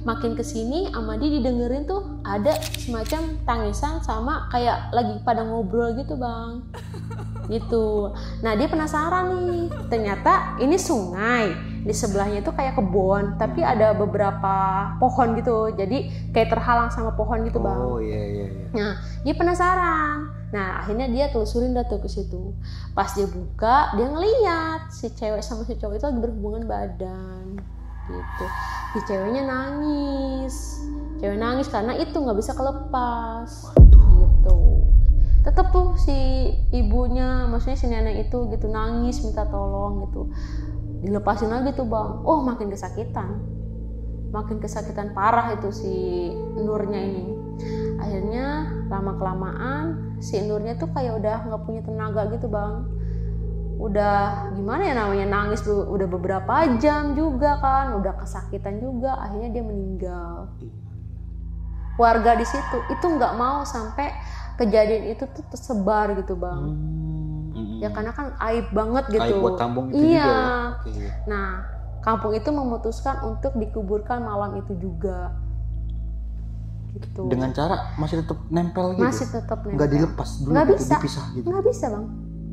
makin kesini Amadi didengerin tuh ada semacam tangisan sama kayak lagi pada ngobrol gitu bang. Gitu. Nah dia penasaran nih, ternyata ini sungai, di sebelahnya itu kayak kebun, tapi ada beberapa pohon gitu, jadi kayak terhalang sama pohon gitu bang. Oh iya. Nah dia penasaran, nah akhirnya dia telusurin dah tuh ke situ. Pas dia buka, dia ngeliat si cewek sama si cowok itu lagi berhubungan badan, gitu. Si ceweknya nangis, cewek nangis karena itu nggak bisa kelepas, gitu. Tetep tuh si ibunya, maksudnya si nenek itu gitu nangis minta tolong gitu, dilepasin lagi tuh bang. Oh makin kesakitan parah itu si Nurnya ini. Akhirnya lama kelamaan si Nurnya tuh kayak udah nggak punya tenaga gitu bang. Udah gimana ya namanya, nangis tuh udah beberapa jam juga kan, udah kesakitan juga, akhirnya dia meninggal. Warga di situ itu nggak mau sampai kejadian itu tuh tersebar gitu bang. Ya karena kan aib banget gitu. Aib buat kampung itu iya. juga ya. Okay. Nah kampung itu memutuskan untuk dikuburkan malam itu juga. Gitu. Dengan cara masih tetap nempel gitu? Masih tetap nempel. Nggak dilepas dulu nggak gitu, bisa. dipisah gitu? Nggak bisa bang.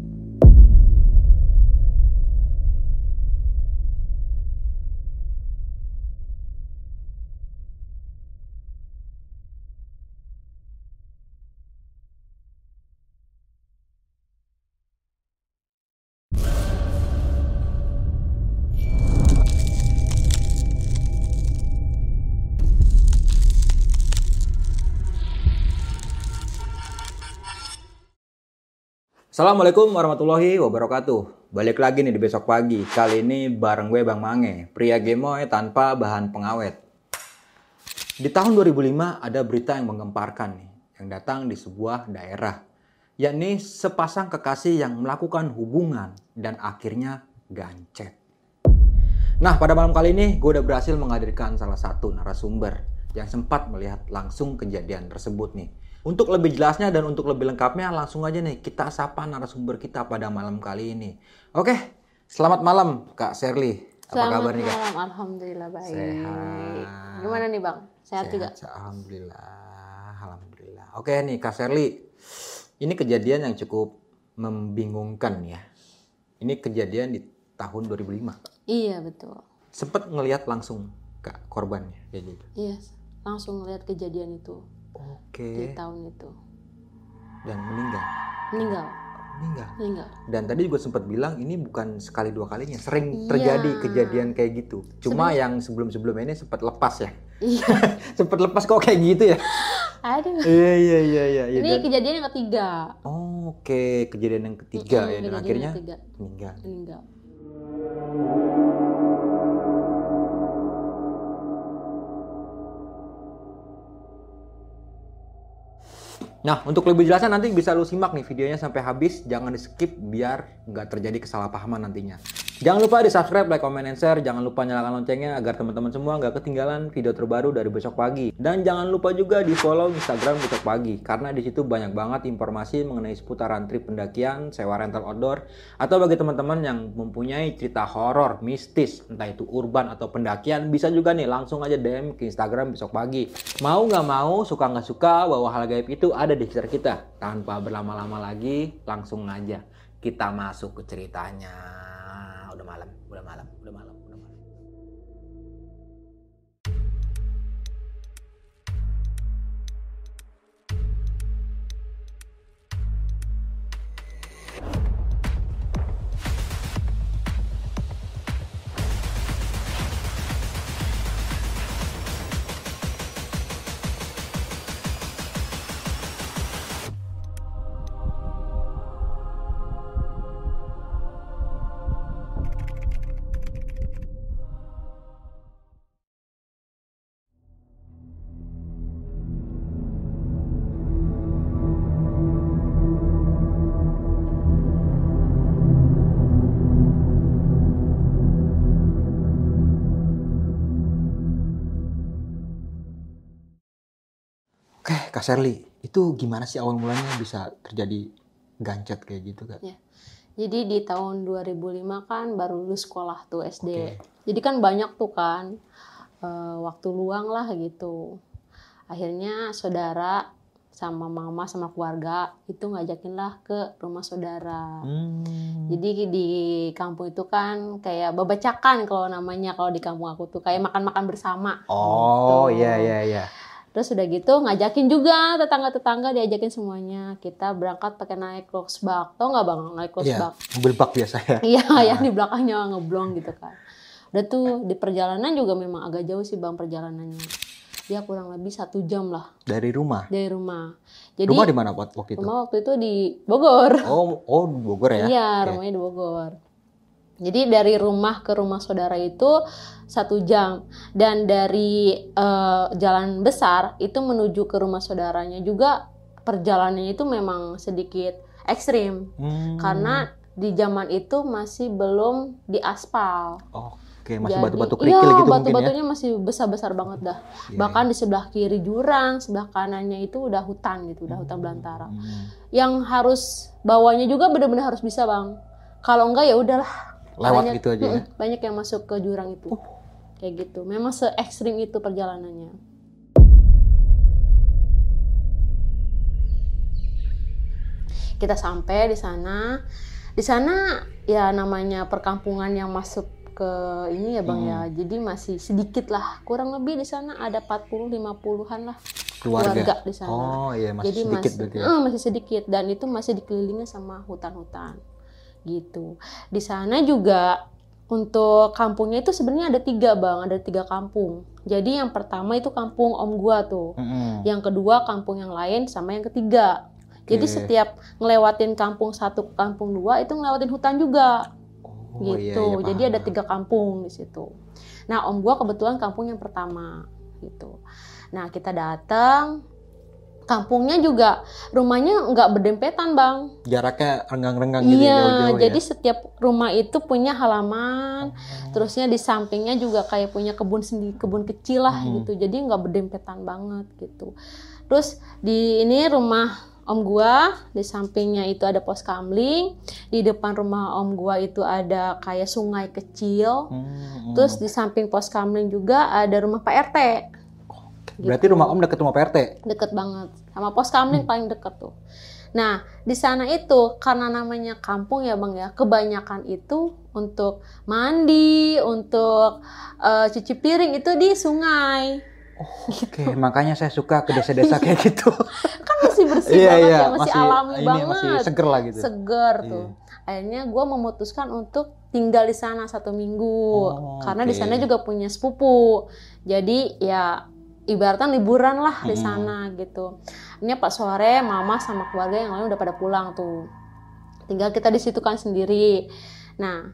Assalamualaikum warahmatullahi wabarakatuh. Balik lagi nih di besok pagi. Kali ini bareng gue Bang Mange, pria gemoy tanpa bahan pengawet. Di tahun 2005 ada berita yang menggemparkan nih, yang datang di sebuah daerah, yakni sepasang kekasih yang melakukan hubungan dan akhirnya gancet. Nah, pada malam kali ini gue udah berhasil menghadirkan salah satu narasumber yang sempat melihat langsung kejadian tersebut nih. Untuk lebih jelasnya dan untuk lebih lengkapnya langsung aja nih kita sapa narasumber kita pada malam kali ini. Oke, selamat malam Kak Sherly. Apa kabar nih Kak? Selamat malam, alhamdulillah baik. Sehat. Gimana nih Bang? Sehat juga? Alhamdulillah. Oke nih Kak Sherly, ini kejadian yang cukup membingungkan ya. Ini kejadian di tahun 2005. Iya betul. Sempet ngelihat langsung Kak korbannya kayak gitu? Iya, langsung ngeliat kejadian itu. Oke. Di tahun itu. Dan meninggal. Dan tadi juga sempat bilang ini bukan sekali dua kalinya, sering terjadi kejadian kayak gitu. Cuma yang sebelum ini sempat lepas ya. Iya. Sempat lepas kok kayak gitu ya. Aduh. Iya. Ini kejadian yang ketiga. Oke, kejadian yang ketiga ya, dan akhirnya meninggal. Nah, untuk lebih jelasnya nanti bisa lu simak nih videonya sampai habis. Jangan di skip biar nggak terjadi kesalahpahaman nantinya. Jangan lupa di subscribe, like, comment, and share. Jangan lupa nyalakan loncengnya agar teman-teman semua nggak ketinggalan video terbaru dari Besok Pagi. Dan jangan lupa juga di follow Instagram Besok Pagi. Karena di situ banyak banget informasi mengenai seputaran trip pendakian, sewa rental outdoor. Atau bagi teman-teman yang mempunyai cerita horor, mistis, entah itu urban atau pendakian, bisa juga nih langsung aja DM ke Instagram Besok Pagi. Mau nggak mau, suka nggak suka, bahwa hal gaib itu ada di sekitar kita. Tanpa berlama-lama lagi, langsung aja kita masuk ke ceritanya. Udah malam. Oke, Kak Sherly, itu gimana sih awal mulanya bisa terjadi gancet kayak gitu, Kak? Ya. Jadi di tahun 2005 kan baru lulus sekolah tuh SD. Jadi kan banyak tuh kan waktu luang lah gitu. Akhirnya saudara sama mama sama keluarga itu ngajakin lah ke rumah saudara. Jadi di kampung itu kan kayak babacakan kalau namanya, kalau di kampung aku tuh kayak makan-makan bersama. Oh gitu. iya. Terus udah gitu ngajakin juga tetangga-tetangga, diajakin semuanya. Kita berangkat pakai naik Volkswagen. Tau nggak bang naik Volkswagen? Iya, mobil bak biasa ya. Iya, yang di belakangnya ngeblong gitu kan. Udah tuh di perjalanan juga memang agak jauh sih bang perjalanannya. Dia kurang lebih 1 jam lah. Dari rumah? Dari rumah. Jadi, rumah di mana waktu itu? Rumah waktu itu di Bogor. Oh Bogor ya? Iya, rumahnya di Bogor. Jadi dari rumah ke rumah saudara itu 1 jam. Dan dari jalan besar itu menuju ke rumah saudaranya juga perjalanannya itu memang sedikit ekstrim. Karena di zaman itu masih belum diaspal. Oke, masih batu-batu gitu kerikil gitu mungkin ya? Batu-batunya masih besar-besar banget dah. Bahkan di sebelah kiri jurang, sebelah kanannya itu udah hutan gitu, udah hutan belantara. Yang harus bawanya juga benar-benar harus bisa bang. Kalau enggak ya udahlah. Lewat gitu aja ya? Banyak yang masuk ke jurang itu. Kayak gitu. Memang se-ekstrim itu perjalanannya. Kita sampai di sana. Di sana ya namanya perkampungan yang masuk ke ini ya bang ya. Jadi masih sedikit lah. Kurang lebih di sana ada 40-50-an lah keluarga di sana. Oh iya, masih jadi sedikit berarti ya? Masih sedikit dan itu masih dikelilingi sama hutan-hutan gitu. Di sana juga untuk kampungnya itu sebenarnya ada 3 bang, ada 3 kampung. Jadi yang pertama itu kampung om gua tuh. Yang kedua kampung yang lain sama yang ketiga. Jadi setiap ngelewatin kampung 1 ke kampung 2 itu ngelewatin hutan juga. Gitu. Iya, jadi ada 3 kampung di situ. Nah, om gua kebetulan kampung yang pertama gitu. Nah, kita datang, kampungnya juga rumahnya nggak berdempetan, Bang. Jaraknya renggang-renggang gitu Iya, jauh-jauh jadi ya? setiap rumah itu punya halaman, terusnya di sampingnya juga kayak punya kebun sendiri, kebun kecil lah gitu. Jadi nggak berdempetan banget gitu. Terus di ini rumah om gua, di sampingnya itu ada pos kamling, di depan rumah om gua itu ada kayak sungai kecil, terus di samping pos kamling juga ada rumah Pak RT. Berarti rumah om deket rumah Pak RT? Deket banget, sama pos kamling paling deket tuh. Nah, di sana itu karena namanya kampung ya bang ya, kebanyakan itu untuk mandi, untuk cuci piring itu di sungai. Oke, makanya saya suka ke desa-desa kayak gitu. Kan masih bersih banget ya, masih alami ini banget. Masih seger lah gitu. Seger tuh. Akhirnya gue memutuskan untuk tinggal di sana 1 minggu. Karena di sana juga punya sepupu. Jadi ya ibaratnya liburan lah di sana gitu. Ini Pak sore mama sama keluarga yang lain udah pada pulang tuh. Tinggal kita di situ kan sendiri. Nah,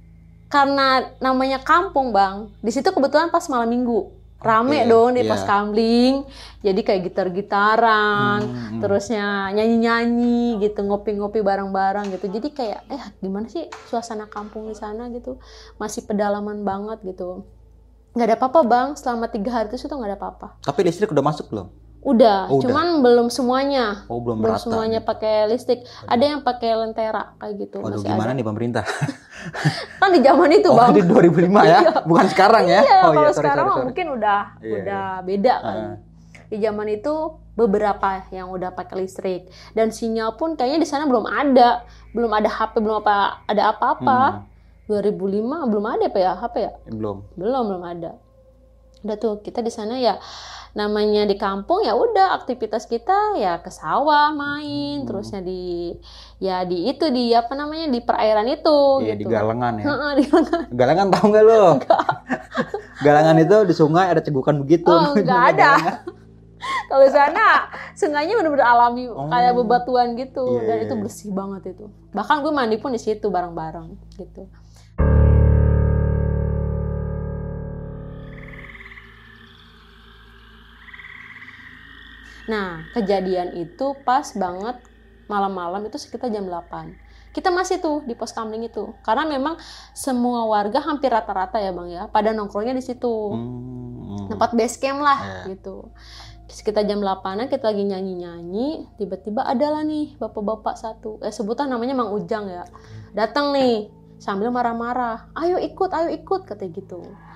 karena namanya kampung bang, di situ kebetulan pas malam minggu. Rame dong di pos kamling, jadi kayak gitar-gitaran, terusnya nyanyi-nyanyi gitu, ngopi-ngopi bareng-bareng gitu. Jadi kayak, gimana sih suasana kampung di sana gitu, masih pedalaman banget gitu. Nggak ada apa-apa bang, selama 3 hari itu nggak ada apa-apa. Tapi listrik udah masuk belum? Udah, cuman belum semuanya. Belum belum merata. Semuanya pakai listrik. Ada yang pakai lentera kayak gitu. Waduh, masih gimana ada. nih pemerintah? Kan di zaman itu bang. Di 2005 ya, bukan sekarang ya? Iya, kalau sorry, sekarang sorry. mungkin udah beda kali. Di zaman itu beberapa yang udah pakai listrik dan sinyal pun kayaknya di sana belum ada HP, belum ada apa-apa. 2005 belum ada apa ya HP ya? Belum ada. Udah tuh kita di sana ya. Namanya di kampung ya udah aktivitas kita ya ke sawah main, terusnya di perairan itu. Iya, gitu. di galengan ya. Di galengan. Galengan tahu nggak lo? Galengan itu di sungai ada cegukan begitu. Oh, nggak ada. Kalau sana sungainya benar-benar alami kayak bebatuan gitu dan itu bersih banget itu. Bahkan gue mandi pun di situ bareng-bareng gitu. Nah, kejadian itu pas banget malam-malam itu sekitar jam 8. Kita masih tuh di pos kamling itu. Karena memang semua warga hampir rata-rata ya Bang ya, pada nongkrongnya di situ. Tempat base camp lah gitu. Sekitar jam 8-an kita lagi nyanyi-nyanyi, tiba-tiba adalah nih bapak-bapak satu. Sebutan namanya Mang Ujang ya. Datang nih sambil marah-marah. Ayo ikut, katanya gitu.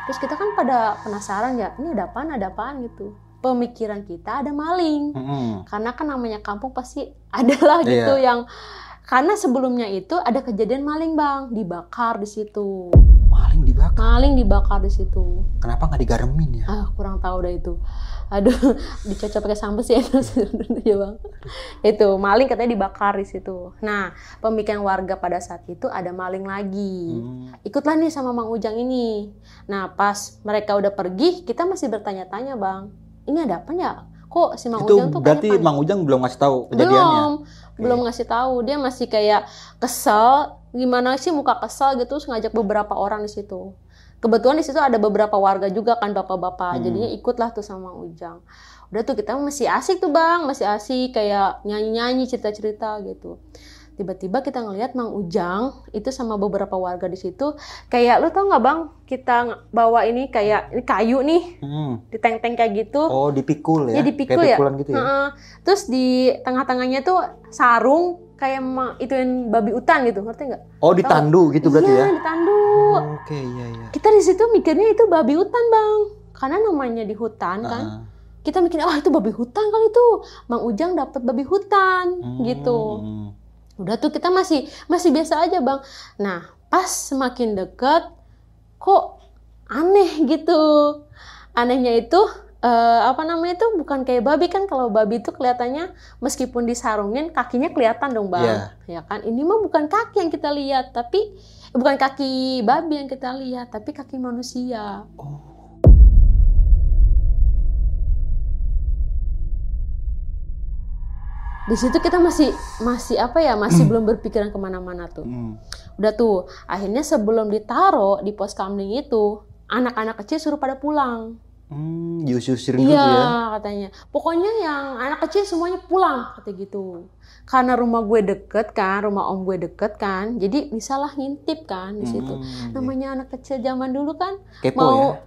Terus kita kan pada penasaran ya, ini ada apaan gitu. Pemikiran kita ada maling. Karena kan namanya kampung pasti adalah gitu yang karena sebelumnya itu ada kejadian maling Bang, dibakar di situ. Maling dibakar di situ. Kenapa nggak digaremin ya? Kurang tahu dah itu. Aduh, dicocok pakai sambal sih enak ya Bang. Itu maling katanya dibakar di situ. Nah, pemikiran warga pada saat itu ada maling lagi. Ikutlah nih sama Mang Ujang ini. Nah, pas mereka udah pergi, kita masih bertanya-tanya Bang. Ini ada apa ya? Kok si Mang Ujang tuh berarti Mang Ujang belum ngasih tahu kejadiannya? Belum ngasih tahu. Dia masih kayak kesel. Gimana sih muka kesel gitu, terus ngajak beberapa orang di situ. Kebetulan di situ ada beberapa warga juga kan bapak-bapak, jadinya ikutlah tuh sama Mang Ujang. Udah tuh kita masih asik tuh Bang, masih asik kayak nyanyi-nyanyi cerita-cerita gitu. Tiba-tiba kita ngelihat Mang Ujang itu sama beberapa warga di situ, kayak lu tau nggak Bang, kita bawa ini kayak ini kayu nih, diteng-teng kayak gitu. Oh dipikul ya? Ya dipikul ya. Gitu ya? Terus di tengah-tengahnya tuh sarung kayak ituin babi hutan gitu, ngerti nggak? Oh ditandu gitu berarti ya? Iya ditandu. Oke, iya. Kita di situ mikirnya itu babi hutan Bang, karena namanya di hutan kan. Kita mikirnya itu babi hutan kali itu, Mang Ujang dapat babi hutan gitu. Udah tuh kita masih biasa aja Bang. Nah pas semakin deket, kok aneh gitu. Anehnya itu bukan kayak babi kan, kalau babi itu kelihatannya meskipun disarungin kakinya kelihatan dong Bang. Ya kan, ini mah bukan kaki yang kita lihat, tapi bukan kaki babi yang kita lihat, tapi kaki manusia. Di situ kita masih belum berpikiran kemana-mana tuh. Udah tuh, akhirnya sebelum ditaruh di pos kamling itu, anak-anak kecil suruh pada pulang. Diusir-usirin gitu ya? Iya katanya. Pokoknya yang anak kecil semuanya pulang, kata gitu. Karena rumah gue deket kan, rumah om gue deket kan, jadi bisalah ngintip kan di situ. Namanya anak kecil zaman dulu kan, kepo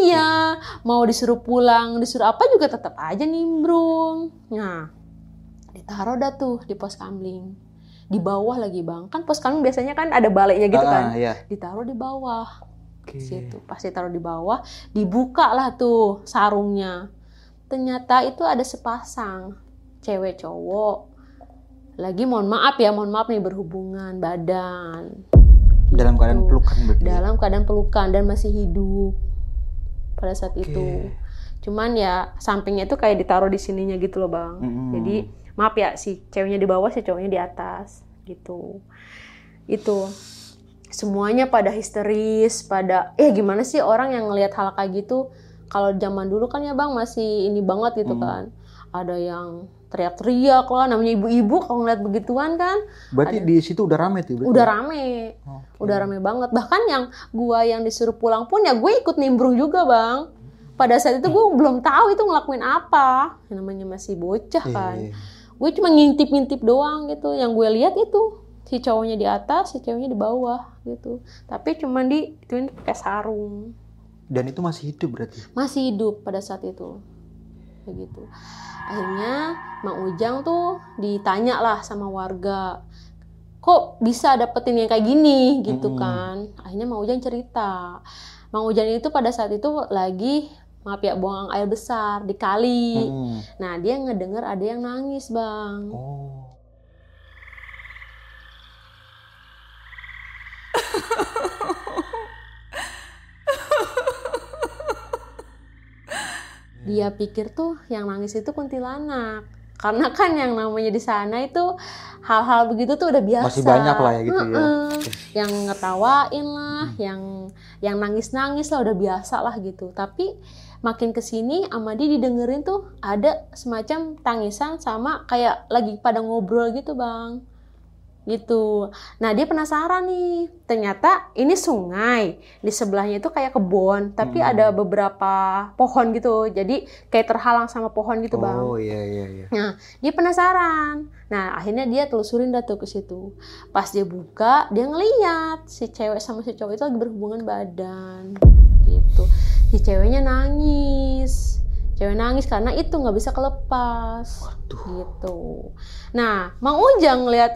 mau disuruh pulang, disuruh apa juga tetap aja nimbrung. Nah, ditaruh dah tuh di pos kamling. Di bawah lagi Bang, kan pos kamling biasanya kan ada baliknya gitu kan. Ditaruh di bawah. Situ pas ditaruh di bawah, dibuka lah tuh sarungnya. Ternyata itu ada sepasang cewek cowok lagi mohon maaf nih berhubungan badan dalam keadaan pelukan berarti. Dalam keadaan pelukan dan masih hidup pada saat itu. Cuman ya sampingnya itu kayak ditaruh di sininya gitu loh Bang. Jadi maaf ya, si ceweknya di bawah, si cowoknya di atas gitu. Itu semuanya pada histeris, pada gimana sih orang yang ngelihat hal kayak gitu. Kalau zaman dulu kan ya Bang masih ini banget gitu kan. Ada yang teriak-teriak lah, namanya ibu-ibu kalau ngeliat begituan kan. Berarti di situ udah rame tuh? Udah rame. Udah rame banget. Bahkan yang gua yang disuruh pulang pun ya gue ikut nimbrung juga Bang. Pada saat itu gue belum tahu itu ngelakuin apa. Yang namanya masih bocah kan. Gue cuma ngintip-ngintip doang gitu. Yang gue lihat itu si cowoknya di atas, si ceweknya di bawah gitu. Tapi cuma ituin pakai sarung. Dan itu masih hidup berarti? Masih hidup pada saat itu. Kayak gitu. Akhirnya Mang Ujang tuh ditanya lah sama warga. Kok bisa dapetin yang kayak gini gitu kan. Akhirnya Mang Ujang cerita. Mang Ujang itu pada saat itu lagi buang air besar di kali. Nah dia ngedenger ada yang nangis Bang. Dia pikir tuh yang nangis itu kuntilanak. Karena kan yang namanya di sana itu hal-hal begitu tuh udah biasa. Masih banyak lah ya gitu ya. Yang ngetawain lah, yang nangis-nangis lah udah biasa lah gitu. Tapi makin kesini sama dia didengerin tuh ada semacam tangisan sama kayak lagi pada ngobrol gitu Bang. Gitu. Nah dia penasaran nih, ternyata ini sungai, di sebelahnya itu kayak kebun, tapi ada beberapa pohon gitu, jadi kayak terhalang sama pohon gitu Bang. Iya. Nah dia penasaran, nah akhirnya dia telusurin dah tuh ke situ. Pas dia buka, dia ngeliat si cewek sama si cowok itu lagi berhubungan badan, gitu. Si ceweknya nangis, Cewek nangis karena itu nggak bisa kelepas. Gitu. Nah, Mang Ujang ngeliat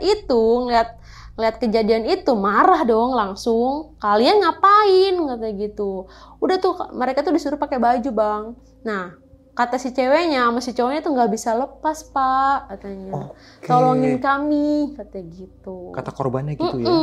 kejadian itu marah dong langsung. Kalian ngapain katanya gitu. Udah tuh mereka tuh disuruh pakai baju bang. Nah kata si ceweknya sama si cowoknya tuh nggak bisa lepas pak katanya. Tolongin kami katanya gitu. Kata korbannya gitu ya.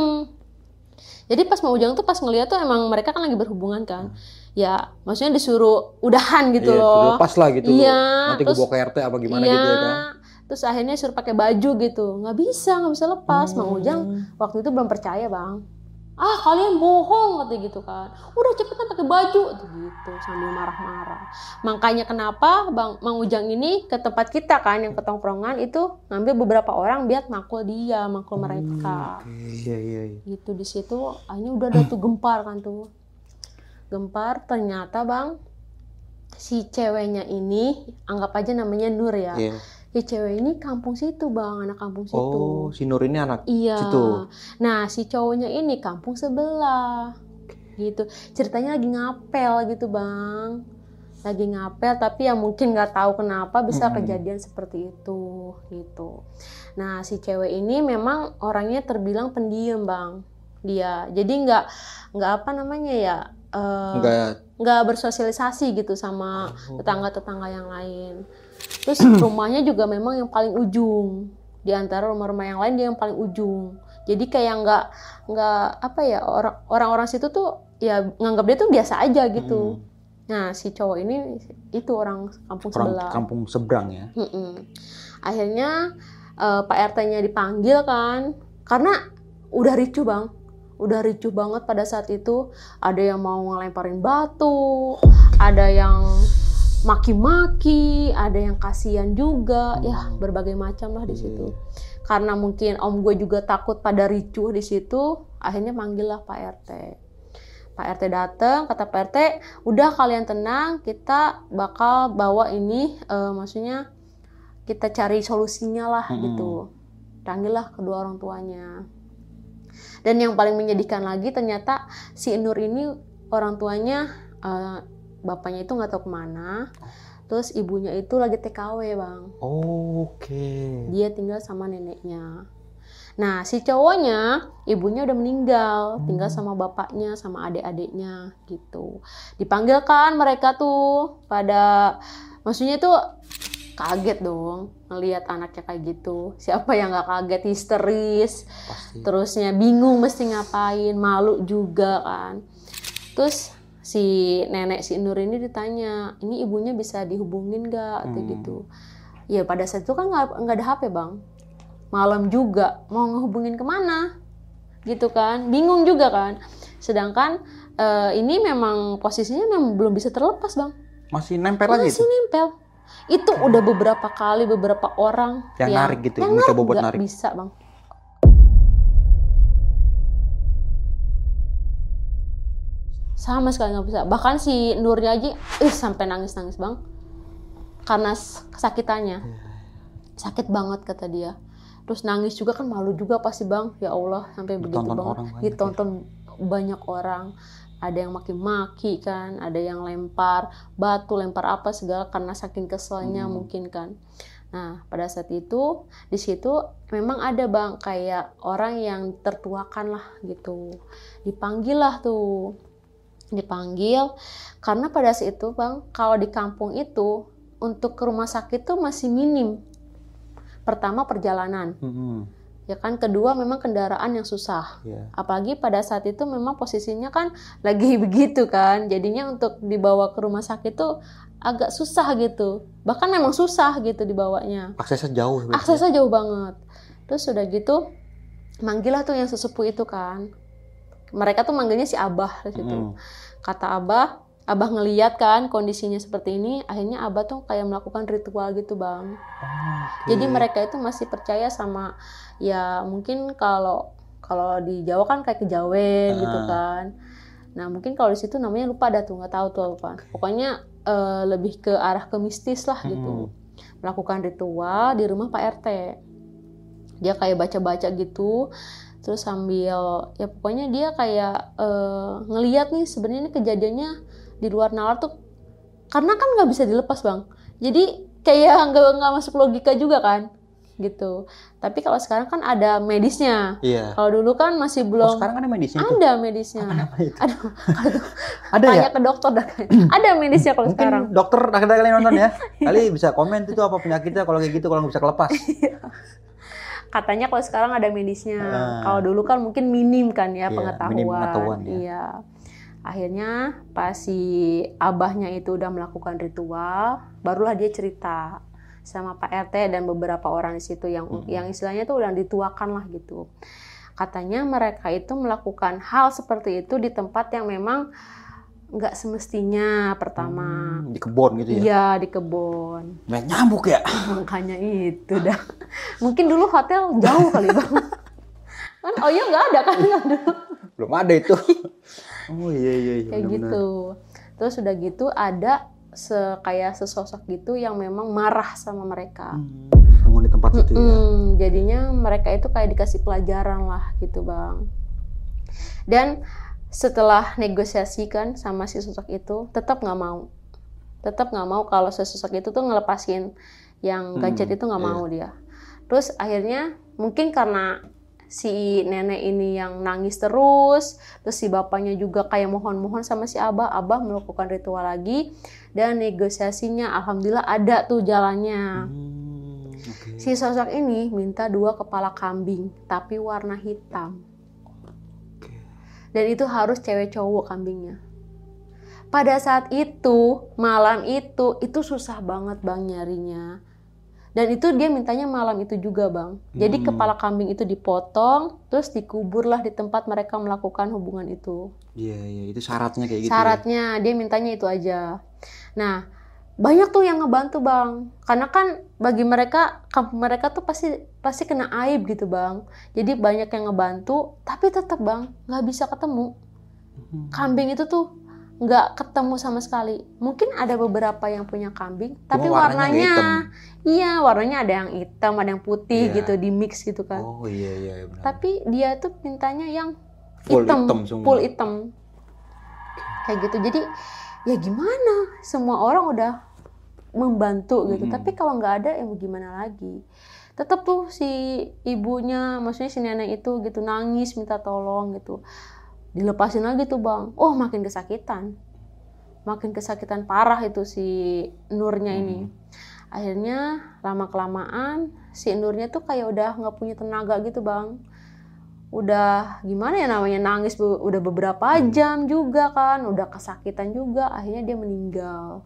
Jadi pas Mang Ujang tuh pas ngeliat tuh emang mereka kan lagi berhubungan kan. Ya maksudnya disuruh udahan gitu loh. Lepas lah gitu iya, loh. Nanti gue bawa ke RT apa gimana gitu ya kan. Terus akhirnya suruh pakai baju gitu. Nggak bisa lepas. Mang Ujang waktu itu belum percaya bang. Kalian bohong katanya gitu kan. Udah cepetan pakai baju gitu sambil marah-marah. Makanya kenapa Mang Ujang ini ke tempat kita kan yang ketongkrongan itu ngambil beberapa orang biar makul mereka. Iya. Gitu di situ akhirnya udah ada tuh gempar kan tuh. Gempar ternyata bang si ceweknya ini anggap aja namanya Nur ya. Si cewek ini kampung situ bang, anak kampung situ. Oh, si Nur ini anak situ. Iya. Nah, si cowoknya ini kampung sebelah. Gitu. Ceritanya lagi ngapel gitu bang. Lagi ngapel tapi ya mungkin nggak tahu kenapa bisa kejadian seperti itu. Gitu. Nah, si cewek ini memang orangnya terbilang pendiam bang. Dia. Jadi nggak apa namanya ya. Nggak bersosialisasi gitu sama tetangga-tetangga yang lain. Terus rumahnya juga memang yang paling ujung di antara rumah-rumah yang lain, dia yang paling ujung. Jadi kayak nggak apa ya, orang-orang situ tuh ya nganggap dia tuh biasa aja gitu. Nah si cowok ini itu orang sebelah. Kampung seberang ya. Akhirnya Pak RT-nya dipanggil kan, karena udah ricuh bang. Udah ricuh banget pada saat itu. Ada yang mau ngelemparin batu, ada yang maki-maki, ada yang kasihan juga, ya berbagai macam lah di situ. Karena mungkin om gue juga takut pada ricuh di situ, akhirnya manggil lah Pak RT. Pak RT datang, kata Pak RT, udah kalian tenang, kita bakal bawa ini, maksudnya kita cari solusinya lah gitu. Panggil lah kedua orang tuanya. Dan yang paling menyedihkan lagi ternyata si Nur ini orang tuanya bapaknya itu nggak tahu kemana, terus ibunya itu lagi TKW bang. Dia tinggal sama neneknya. Nah si cowoknya ibunya udah meninggal, tinggal sama bapaknya sama adik-adiknya gitu. Dipanggil kan mereka tuh pada, maksudnya tuh kaget dong ngelihat anaknya kayak gitu. Siapa yang nggak kaget, histeris. Pasti. Terusnya bingung mesti ngapain, malu juga kan. Terus si nenek si Nur ini ditanya, ini ibunya bisa dihubungin gak? Gitu. Ya pada saat itu kan nggak ada HP bang. Malam juga, mau ngehubungin kemana? Gitu kan, bingung juga kan. Sedangkan ini memang posisinya memang belum bisa terlepas bang. Masih nempel aja itu? Masih nempel. Itu udah beberapa kali, beberapa orang yang narik gitu, yang coba buat narik. Bisa bang. Sama sekali nggak bisa. Bahkan si Nurnya aja sampai nangis-nangis bang. Karena kesakitannya. Sakit banget kata dia. Terus nangis juga kan, malu juga pasti bang. Ya Allah sampai begitu banget. Ditonton banyak orang. Ada yang maki-maki kan. Ada yang lempar batu, lempar apa segala. Karena saking keselnya mungkin kan. Nah pada saat itu di situ memang ada bang kayak orang yang tertuakan lah gitu. Dipanggil lah tuh. Dipanggil karena pada saat itu bang, kalau di kampung itu untuk ke rumah sakit tuh masih minim. Pertama perjalanan, ya kan. Kedua memang kendaraan yang susah. Apalagi pada saat itu memang posisinya kan lagi begitu kan. Jadinya untuk dibawa ke rumah sakit tuh agak susah gitu. Bahkan memang susah gitu dibawanya. Aksesnya jauh. Aksesnya jauh banget. Terus udah gitu, manggil lah tuh yang sesepuh itu kan. Mereka tuh manggilnya si Abah di situ. Kata Abah ngeliat kan kondisinya seperti ini, akhirnya Abah tuh kayak melakukan ritual gitu bang. Jadi mereka itu masih percaya sama, ya mungkin kalau di Jawa kan kayak kejawen gitu kan. Nah mungkin kalau di situ namanya lupa dah tuh, nggak tahu tuh apa. Pokoknya lebih ke arah ke mistis lah gitu. Melakukan ritual di rumah Pak RT. Dia kayak baca-baca gitu. Terus sambil ya pokoknya dia kayak ngeliat nih sebenarnya kejadiannya di luar nalar tuh karena kan nggak bisa dilepas bang. Jadi kayak nggak masuk logika juga kan, gitu. Tapi kalau sekarang kan ada medisnya. Iya. Kalau dulu kan masih belum. Sekarang kan ada medisnya itu? Ada medisnya. Apa namanya itu? Aduh, ada tanya ya? ke dokter dah. Ada medisnya kalau Mungkin sekarang. dokter akhirnya kalian nonton ya. Kali bisa komen itu apa penyakitnya kalau kayak gitu, kalau nggak bisa kelepas. Katanya kalau sekarang ada medisnya. Kalau dulu kan mungkin minim kan ya, minim pengetahuan ya. Iya. Akhirnya pas si abahnya itu udah melakukan ritual, barulah dia cerita sama Pak RT dan beberapa orang di situ yang istilahnya tuh udah dituakan lah gitu. Katanya mereka itu melakukan hal seperti itu di tempat yang memang nggak semestinya pertama. Di kebun gitu ya? Iya, di kebun. Banyak nyamuk ya? Makanya itu dah. Mungkin dulu hotel jauh kali bang. Kan Oyo nggak ada kan dulu. Belum ada itu. Oh iya. Kayak gitu. Terus udah gitu ada kayak sesosok gitu yang memang marah sama mereka. Penghuni tempat itu ya? Jadinya mereka itu kayak dikasih pelajaran lah gitu bang. Dan setelah negosiasi kan sama si sosok itu, tetap nggak mau kalau sosok itu tuh ngelepasin yang gadget itu nggak mau dia. Terus akhirnya mungkin karena si nenek ini yang nangis terus si bapaknya juga kayak mohon-mohon sama si abah melakukan ritual lagi dan negosiasinya alhamdulillah ada tuh jalannya. Si sosok ini minta 2 kepala kambing tapi warna hitam. Dan itu harus cewek cowok kambingnya. Pada saat itu, malam itu susah banget bang nyarinya. Dan itu dia mintanya malam itu juga bang. Jadi kepala kambing itu dipotong, terus dikuburlah di tempat mereka melakukan hubungan itu. Iya, itu syaratnya kayak gitu. Syaratnya, dia mintanya itu aja. Nah, banyak tuh yang ngebantu bang. Karena kan bagi mereka, kampung mereka tuh pasti kena aib gitu bang. Jadi banyak yang ngebantu, tapi tetap bang, nggak bisa ketemu. Kambing itu tuh nggak ketemu sama sekali. Mungkin ada beberapa yang punya kambing, tapi warnanya warnanya ada yang hitam, ada yang putih gitu, di mix gitu kan. Oh iya benar. Tapi dia tuh mintanya yang full hitam. Kayak gitu. Jadi ya gimana? Semua orang udah membantu gitu. Tapi kalau nggak ada ya gimana lagi? Tetap tuh si ibunya, maksudnya si nenek itu gitu nangis minta tolong gitu. Dilepasin lagi tuh bang, makin kesakitan parah itu si Nurnya ini. Akhirnya lama kelamaan si Nurnya tuh kayak udah nggak punya tenaga gitu bang. Udah gimana ya namanya nangis udah beberapa jam juga kan, udah kesakitan juga, akhirnya dia meninggal.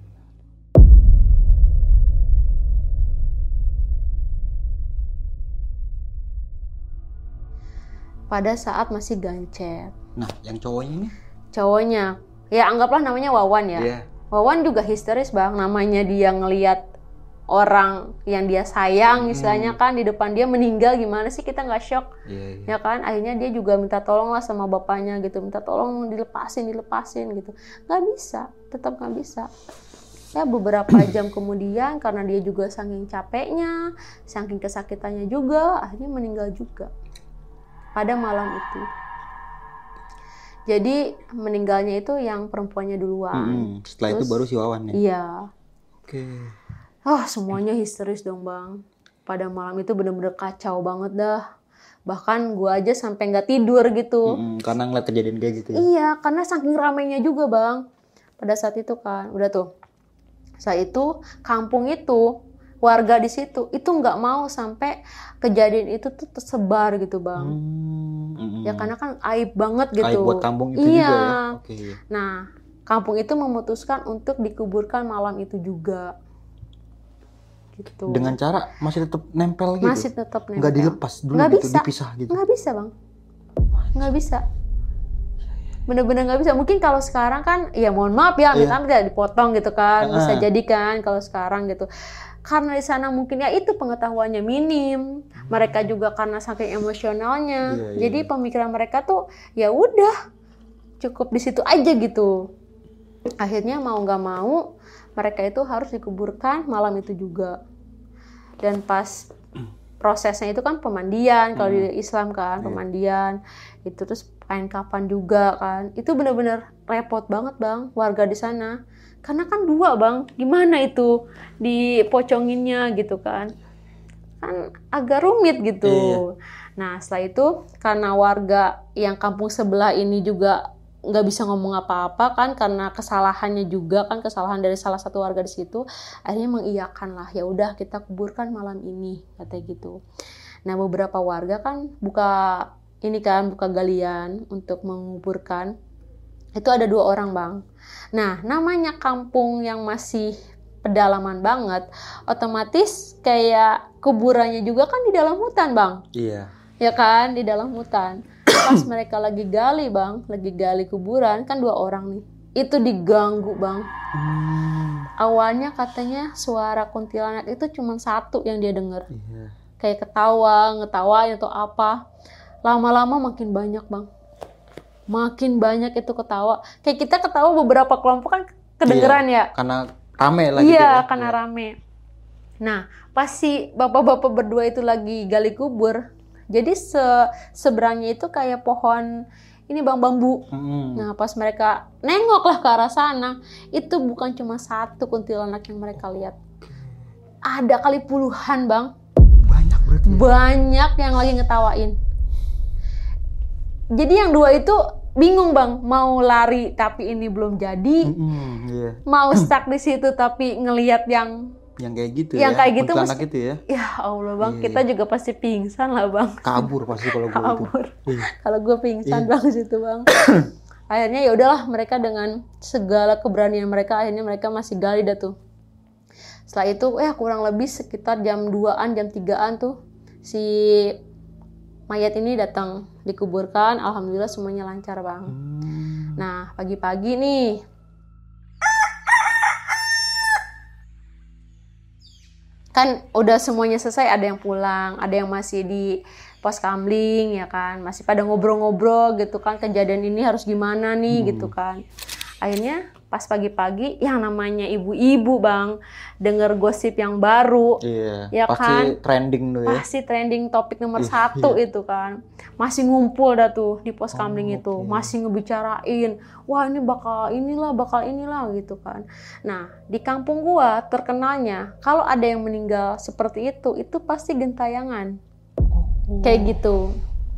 Pada saat masih gancet. Nah, yang cowoknya ini? Cowoknya, ya anggaplah namanya Wawan ya. Yeah. Wawan juga histeris bang, namanya dia ngelihat orang yang dia sayang, istilahnya kan di depan dia meninggal, gimana sih kita nggak shock? Ya kan, akhirnya dia juga minta tolong lah sama bapaknya gitu, minta tolong dilepasin gitu. Nggak bisa, tetap nggak bisa. Ya beberapa jam kemudian karena dia juga saking capeknya, saking kesakitannya juga, akhirnya meninggal juga. Pada malam itu. Jadi meninggalnya itu yang perempuannya duluan. Setelah itu baru si Wawan ya? Iya. Oke. Semuanya histeris dong bang. Pada malam itu bener-bener kacau banget dah. Bahkan gue aja sampai nggak tidur gitu. Karena ngeliat kejadian kayak gitu ya? Iya, karena saking ramainya juga bang. Pada saat itu kan, udah tuh. Saat itu kampung itu, warga di situ itu nggak mau sampai kejadian itu tuh tersebar gitu bang. Ya karena kan aib banget gitu. Aib buat kampung itu juga ya. Okay. Nah kampung itu memutuskan untuk dikuburkan malam itu juga. Gitu. Dengan cara masih tetap nempel gitu? Masih tetap nempel. Nggak dilepas dulu nggak gitu, bisa. Dipisah gitu? Nggak bisa bang. Nggak bisa. Bener-bener nggak bisa. Mungkin kalau sekarang kan ya mohon maaf ya, amit-amit dipotong gitu kan. Bisa jadi kan kalau sekarang gitu. Karena di sana mungkin ya itu pengetahuannya minim, mereka juga karena saking emosionalnya, jadi pemikiran mereka tuh ya udah cukup di situ aja gitu. Akhirnya mau nggak mau mereka itu harus dikuburkan malam itu juga. Dan pas prosesnya itu kan pemandian, kalau di Islam kan pemandian itu, terus kain kafan juga kan, itu benar-benar repot banget bang warga di sana, karena kan 2 bang, gimana itu dipoconginnya gitu kan agak rumit gitu. Nah setelah itu karena warga yang kampung sebelah ini juga nggak bisa ngomong apa-apa kan, karena kesalahannya juga kan, kesalahan dari salah satu warga di situ, akhirnya mengiyakan lah, ya udah kita kuburkan malam ini katanya gitu. Nah beberapa warga kan buka galian untuk menguburkan, itu ada 2 orang bang. Nah namanya kampung yang masih pedalaman banget, otomatis kayak kuburannya juga kan di dalam hutan bang. Iya. Ya kan, di dalam hutan. Pas mereka lagi gali bang, lagi gali kuburan, kan 2 orang nih, itu diganggu bang. Awalnya katanya suara kuntilanak itu cuma 1 yang dia dengar. Kayak ketawa, ngetawain atau apa. Lama-lama makin banyak bang. Makin banyak itu ketawa. Kayak kita ketawa beberapa kelompok kan kedengeran ya. Karena rame lagi. Iya, karena rame. Nah, pas si bapak-bapak berdua itu lagi gali kubur, jadi seberangnya itu kayak pohon ini bang, bambu. Nah pas mereka nengoklah ke arah sana, itu bukan cuma 1 kuntilanak yang mereka lihat, ada kali puluhan bang. Banyak berarti. Banyak yang lagi ngetawain. Jadi yang 2 itu bingung bang, mau lari tapi ini belum jadi, mau stuck di situ tapi ngelihat yang kayak gitu yang kayak gitu gitu ya. Ya Allah bang, kita juga pasti pingsan lah bang. Kabur pasti kalau gue itu. Kalau gue pingsan bang situ bang. Akhirnya ya udahlah, mereka dengan segala keberanian mereka, akhirnya mereka masih gali dah tuh. Setelah itu kurang lebih sekitar jam 2-an, jam 3-an tuh si mayat ini datang dikuburkan. Alhamdulillah semuanya lancar bang. Nah pagi-pagi nih, kan udah semuanya selesai, ada yang pulang, ada yang masih di pos kamling ya kan, masih pada ngobrol-ngobrol gitu kan, kejadian ini harus gimana nih gitu kan. Akhirnya pas pagi-pagi yang namanya ibu-ibu bang, denger gosip yang baru, ya pasti kan, trending tuh ya. Pasti trending topik nomor 1 itu kan, masih ngumpul dah tuh di pos kamling itu, masih ngebicarain, wah ini bakal inilah gitu kan. Nah di kampung gua terkenalnya kalau ada yang meninggal seperti itu pasti gentayangan, kayak gitu.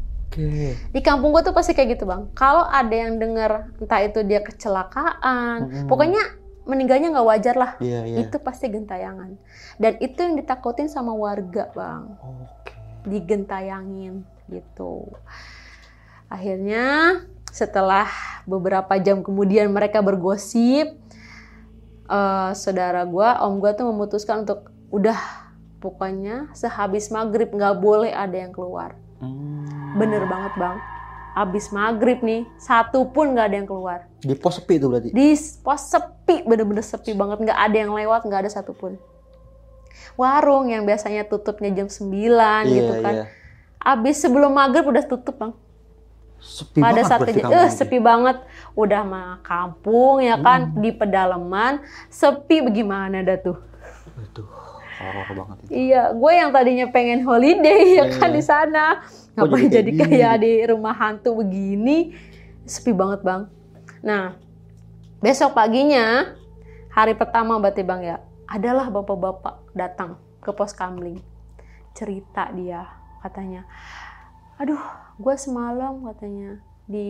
Di kampung gue tuh pasti kayak gitu bang. Kalau ada yang dengar entah itu dia kecelakaan, pokoknya meninggalnya nggak wajar lah, itu pasti gentayangan. Dan itu yang ditakutin sama warga bang, digentayangin gitu. Akhirnya setelah beberapa jam kemudian mereka bergosip, saudara gue, om gue tuh memutuskan untuk udah pokoknya sehabis maghrib nggak boleh ada yang keluar. Bener banget bang, abis maghrib nih 1 pun nggak ada yang keluar. Di pos sepi itu berarti? Di pos sepi, bener-bener sepi banget, nggak ada yang lewat, nggak ada satupun. Warung yang biasanya tutupnya jam 9 gitu kan, abis sebelum maghrib udah tutup bang. Sepi pada banget saat kejadian, sepi banget, udah mah kampung ya kan, di pedalaman, sepi bagaimana dah tuh. Itu horor banget itu. Iya, gue yang tadinya pengen holiday ya kan di sana, ngapain jadi kayak di rumah hantu begini, sepi banget bang. Nah, besok paginya, hari pertama berarti bang ya, adalah bapak-bapak datang ke pos kamling, cerita dia, katanya, aduh, gue semalam katanya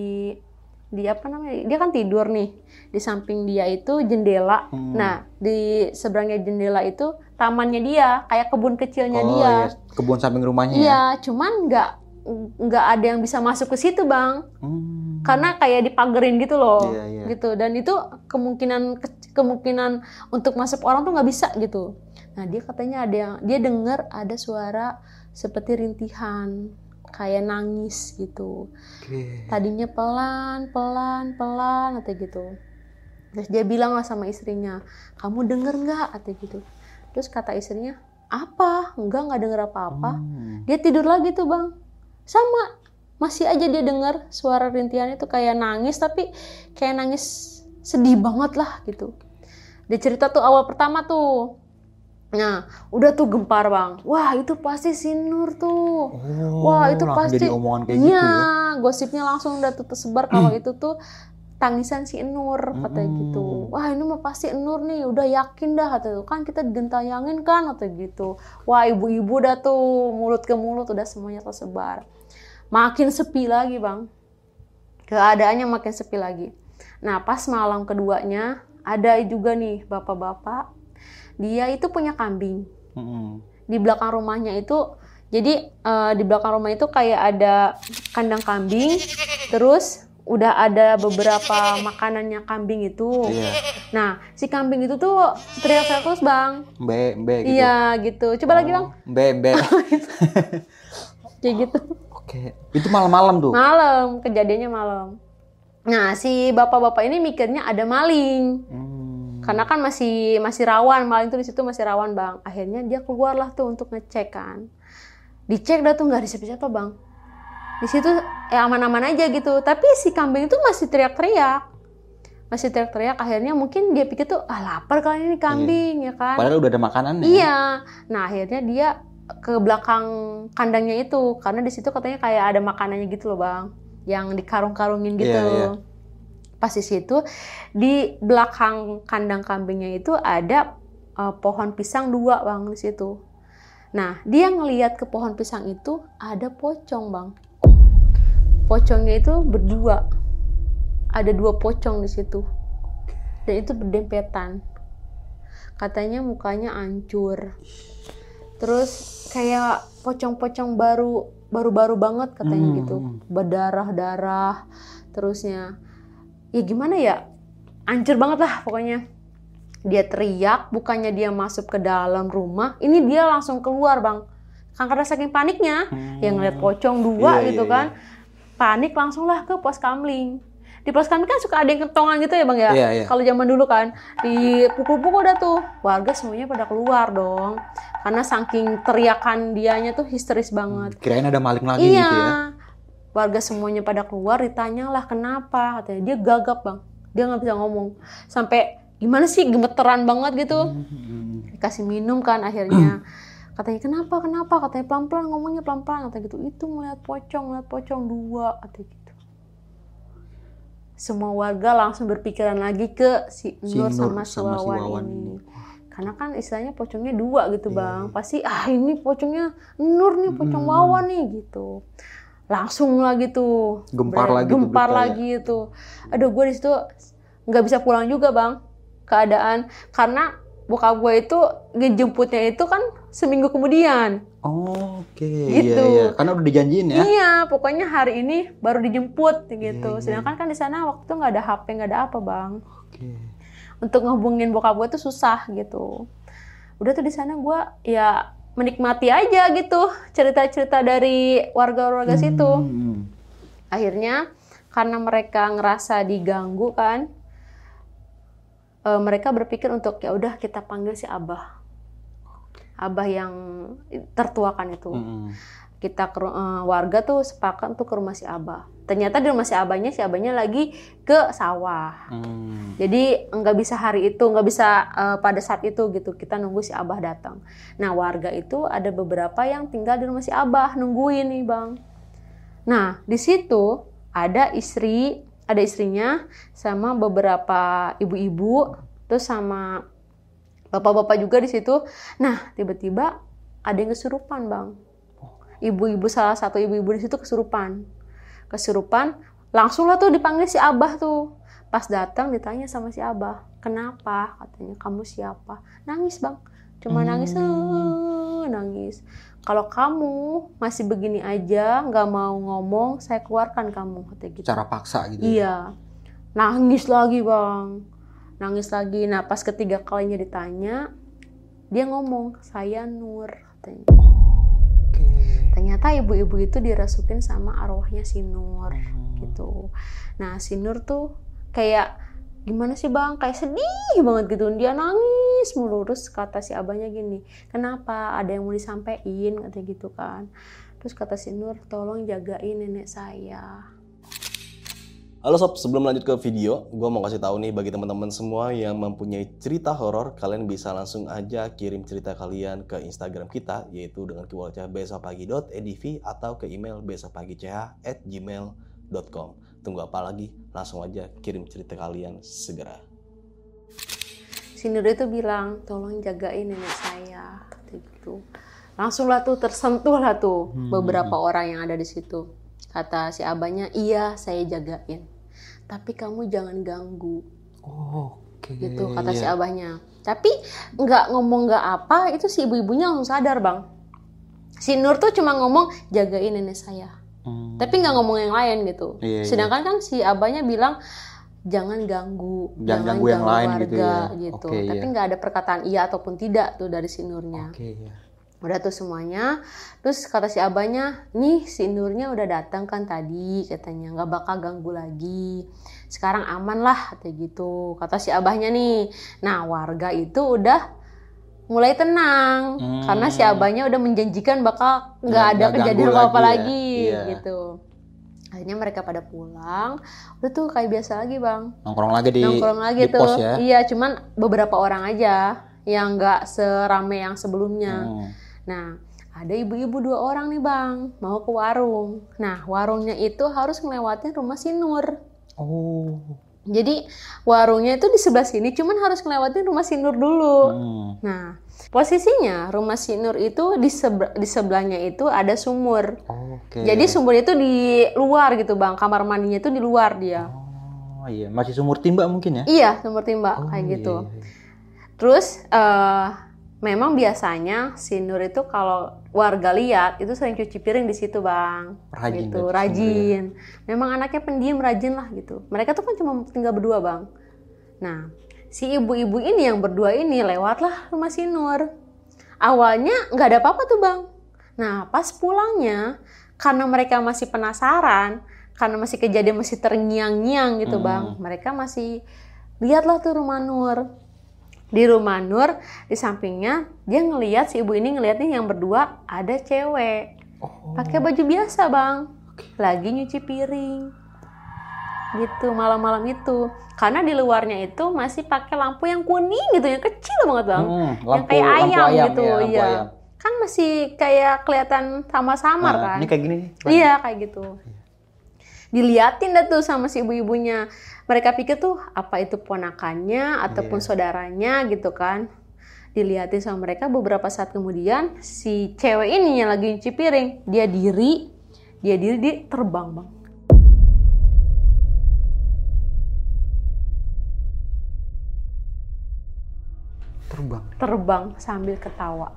di apa namanya, dia kan tidur nih, di samping dia itu jendela, nah di seberangnya jendela itu tamannya dia, kayak kebun kecilnya dia. Iya, kebun samping rumahnya. Iya, cuman nggak ada yang bisa masuk ke situ bang, karena kayak dipagerin gitu loh, gitu. Dan itu kemungkinan untuk masuk orang tuh nggak bisa gitu. Nah dia katanya dia dengar ada suara seperti rintihan, kayak nangis gitu. Tadinya pelan atau gitu. Terus dia bilang lah sama istrinya, kamu denger nggak atau gitu. Terus kata istrinya, apa? Enggak denger apa-apa. Dia tidur lagi tuh bang, sama masih aja dia dengar suara rintihan itu kayak nangis, tapi kayak nangis sedih banget lah gitu. Dia cerita tuh awal pertama tuh, Nah, udah tuh gempar bang. Wah itu pasti si Nur tuh. Wah itu langsung pasti. jadi omongan kayak gitu ya. Gosipnya langsung udah tuh tersebar kalau itu tuh tangisan si Nur katanya gitu. Wah ini mah pasti Nur nih, udah yakin dah katanya. Kan kita digentayangin kan katanya gitu. Wah ibu-ibu dah tuh mulut ke mulut udah semuanya tersebar. Makin sepi lagi bang. Keadaannya makin sepi lagi. Nah pas malam keduanya ada juga nih bapak-bapak. Dia itu punya kambing. Di belakang rumahnya itu, jadi di belakang rumah itu kayak ada kandang kambing, terus udah ada beberapa makanannya kambing itu. Iya. Nah, si kambing itu tuh teriak-teriak terus bang. Mbe gitu. Iya gitu. Coba lagi bang. Mbe. Kayak gitu. Oke. Itu malam-malam tuh? Malam, kejadiannya malam. Nah, si bapak-bapak ini mikirnya ada maling. Karena kan masih rawan, maling tuh di situ masih rawan bang. Akhirnya dia keluarlah tuh untuk ngecek kan. Dicek dah tuh nggak ada siapa-siapa bang. Di situ aman-aman aja gitu. Tapi si kambing itu masih teriak-teriak. Akhirnya mungkin dia pikir tuh lapar kali ini kambing ya kan. Padahal udah ada makanannya. Iya. Nah akhirnya dia ke belakang kandangnya itu karena di situ katanya kayak ada makanannya gitu loh bang. Yang dikarung-karungin gitu. Iya. Pas di situ di belakang kandang kambingnya itu ada pohon pisang 2 bang di situ. Nah dia ngelihat ke pohon pisang itu ada pocong bang. Pocongnya itu berdua, ada 2 pocong di situ dan itu berdempetan. Katanya mukanya hancur, terus kayak pocong-pocong baru banget katanya gitu, berdarah-darah terusnya. Ya gimana ya, hancur banget lah pokoknya. Dia teriak, bukannya dia masuk ke dalam rumah, ini dia langsung keluar bang. Karena saking paniknya, yang ngeliat pocong 2 gitu kan, panik langsung lah ke pos kamling. Di pos kamling kan suka ada yang kentongan gitu ya bang ya. Kalau zaman dulu kan, dipukul-pukul udah tuh, warga semuanya pada keluar dong. Karena saking teriakan dianya tuh histeris banget. Kirain ada maling lagi gitu ya. Warga semuanya pada keluar, ditanyalah kenapa, katanya dia gagap bang, dia nggak bisa ngomong, sampai gimana sih gemeteran banget gitu. Dikasih minum kan akhirnya, katanya kenapa, katanya pelan-pelan ngomongnya pelan-pelan, katanya gitu, itu ngeliat pocong 2, katanya gitu. Semua warga langsung berpikiran lagi ke si Nur sama si Wawan ini. Karena kan istilahnya pocongnya 2 gitu bang, pasti ini pocongnya Nur nih, pocong Wawan nih gitu. Langsung lagi tuh gempar lagi itu. Aduh gue di situ nggak bisa pulang juga bang, keadaan karena bokap gue itu ngejemputnya itu kan seminggu kemudian. Gitu. Iya. Karena udah dijanjiin ya. Iya, pokoknya hari ini baru dijemput gitu. Sedangkan kan di sana waktu itu nggak ada HP, nggak ada apa bang. Untuk ngehubungin bokap gue tuh susah gitu. Udah tuh di sana gue ya menikmati aja gitu cerita-cerita dari warga-warga situ. Akhirnya karena mereka ngerasa diganggu kan, mereka berpikir untuk ya udah kita panggil si Abah yang tertua kan itu. Kita warga tuh sepakat tuh ke rumah si Abah. Ternyata di rumah si Abahnya lagi ke sawah. Jadi nggak bisa hari itu, nggak bisa pada saat itu gitu. Kita nunggu si Abah datang. Nah warga itu ada beberapa yang tinggal di rumah si Abah nungguin nih bang. Nah di situ ada istrinya sama beberapa ibu-ibu, terus sama bapak-bapak juga di situ. Nah tiba-tiba ada yang kesurupan bang. Salah satu ibu-ibu di situ kesurupan, langsung lah tuh dipanggil si Abah tuh. Pas datang ditanya sama si Abah, kenapa? Katanya kamu siapa? Nangis bang, cuma nangis. Kalau kamu masih begini aja, nggak mau ngomong, saya keluarkan kamu, katanya gitu. Cara paksa gitu. Iya, nangis lagi bang, Nah pas ketiga kalinya ditanya, dia ngomong saya Nur, katanya. Ternyata ibu-ibu itu dirasukin sama arwahnya si Nur gitu. Nah si Nur tuh kayak gimana sih bang, kayak sedih banget gitu. Dia nangis mulu. Terus kata si abahnya gini, kenapa, ada yang mau disampaikan, katanya gitu kan. Terus kata si Nur, tolong jagain nenek saya. Halo sob, sebelum lanjut ke video, gue mau kasih tahu nih bagi teman-teman semua yang mempunyai cerita horor, kalian bisa langsung aja kirim cerita kalian ke Instagram kita, yaitu dengan keywordnya besokpagi.edv atau ke email besokpagi.ch@gmail.com. Tunggu apa lagi? Langsung aja kirim cerita kalian segera. Si Nur itu bilang, tolong jagain nenek saya, gitu. Langsung lah tuh tersentuh lah tuh beberapa orang yang ada di situ. Kata si abahnya, iya saya jagain, tapi kamu jangan ganggu. Oke. Gitu kata si abahnya. Tapi nggak ngomong nggak apa, itu si ibu-ibunya langsung sadar bang. Si Nur tuh cuma ngomong jagain nenek saya, tapi nggak ngomong yang lain gitu. Sedangkan kan si abahnya bilang jangan ganggu, Jangan ganggu yang lain warga, gitu ya. gitu. Tapi nggak ada perkataan iya ataupun tidak tuh dari si Nurnya. Iya. Udah tuh semuanya. Terus kata si abahnya, nih si Nurnya udah datang kan tadi, katanya nggak bakal ganggu lagi. Sekarang aman lah, kayak gitu. Kata si abahnya nih. Nah warga itu udah mulai tenang karena si abahnya udah menjanjikan bakal nggak ada kejadian apa-apa lagi, gitu. Akhirnya mereka pada pulang. Udah tuh kayak biasa lagi bang. Nongkrong lagi di tuh. pos ya? Iya, cuman beberapa orang aja yang nggak serame yang sebelumnya. Nah, ada ibu-ibu 2 orang nih bang, mau ke warung. Nah, warungnya itu harus ngelewatin rumah si Nur. Jadi warungnya itu di sebelah sini, cuman harus ngelewatin rumah si Nur dulu. Nah, posisinya rumah si Nur itu di sebelahnya itu ada sumur. Jadi sumur itu di luar gitu bang, kamar mandinya itu di luar dia. Oh iya, masih sumur timba mungkin ya? Iya, sumur timba kayak gitu. Terus memang biasanya si Nur itu kalau warga lihat itu sering cuci piring di situ bang, rajin. Memang anaknya pendiam, rajin lah gitu. Mereka tuh kan cuma tinggal berdua bang. Nah, si ibu-ibu ini yang berdua ini lewatlah rumah si Nur. Awalnya nggak ada apa-apa tuh bang. Nah, pas pulangnya karena mereka masih penasaran, karena masih kejadian masih terngiang-ngiang gitu bang, mereka masih lihatlah tuh rumah Nur. Di rumah Nur, di sampingnya dia ngelihat si ibu ini ngelihatnya yang berdua ada cewek, pakai baju biasa bang, lagi nyuci piring, gitu malam-malam itu. Karena di luarnya itu masih pakai lampu yang kuning gitu, yang kecil banget bang, yang kayak ayam gitu, iya. Kan masih kayak kelihatan samar-samar kan? Ini kayak gini nih. Iya kayak gitu. Diliatin dah tuh sama si ibu-ibunya. Mereka pikir tuh apa itu ponakannya ataupun saudaranya gitu kan. Diliatin sama mereka. Beberapa saat kemudian si cewek ini yang lagi nyuci piring, dia diri terbang bang. Terbang sambil ketawa.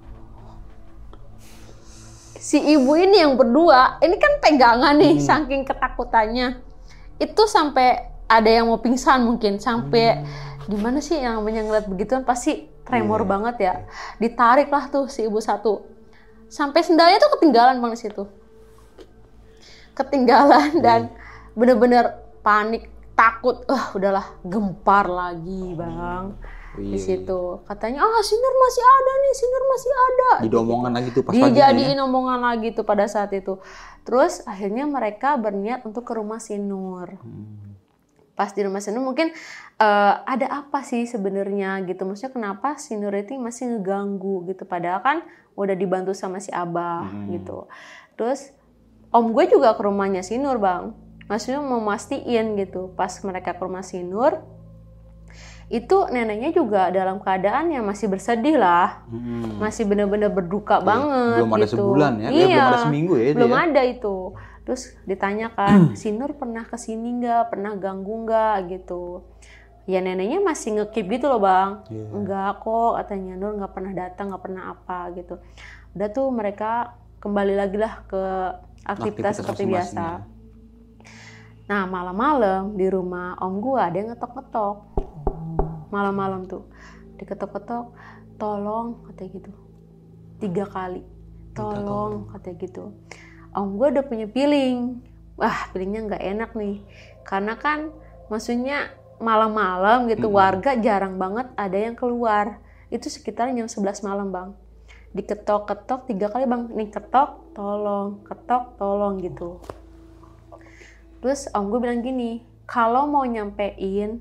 Si ibu ini yang berdua, ini kan pegangan nih, saking ketakutannya. Itu sampai ada yang mau pingsan mungkin, sampai gimana sih yang namanya ngeliat begituan pasti tremor banget ya. Ditarik lah tuh si ibu satu. Sampai sendalnya tuh ketinggalan bang di situ. Ketinggalan dan bener-bener panik, takut. Udahlah, gempar lagi bang. Di situ katanya Sinur masih ada nih, Sinur masih ada. Jadi omongan lagi tuh pas dijadiin omongan lagi tuh pada saat itu. Terus akhirnya mereka berniat untuk ke rumah Sinur. Pas di rumah Sinur mungkin ada apa sih sebenarnya gitu, maksudnya kenapa Sinur itu masih ngeganggu gitu, padahal kan udah dibantu sama si Abah gitu. Terus om gue juga ke rumahnya Sinur bang, maksudnya mau mastiin gitu. Pas mereka ke rumah Sinur itu neneknya juga dalam keadaan yang masih bersedih lah, masih benar-benar berduka banget. Belum ada gitu. Sebulan ya, iya, belum ada seminggu ya. Belum ada itu. Terus ditanyakan, si Nur pernah kesini nggak, pernah ganggu nggak gitu. Ya neneknya masih ngekip gitu loh bang, enggak kok katanya, Nur nggak pernah datang, nggak pernah apa gitu. Udah tuh mereka kembali lagi lah ke aktivitas seperti biasa. Nah malam-malam di rumah om gua ada yang ngetok-ngetok. Malam-malam tuh diketok-ketok, tolong katanya gitu 3 kali, tolong katanya gitu. Om gue udah punya feeling, feelingnya nggak enak nih, karena kan maksudnya malam-malam gitu warga jarang banget ada yang keluar. Itu sekitar jam 11 malam bang, diketok-ketok 3 kali bang, nih ketok tolong gitu. Terus om gue bilang gini, kalau mau nyampein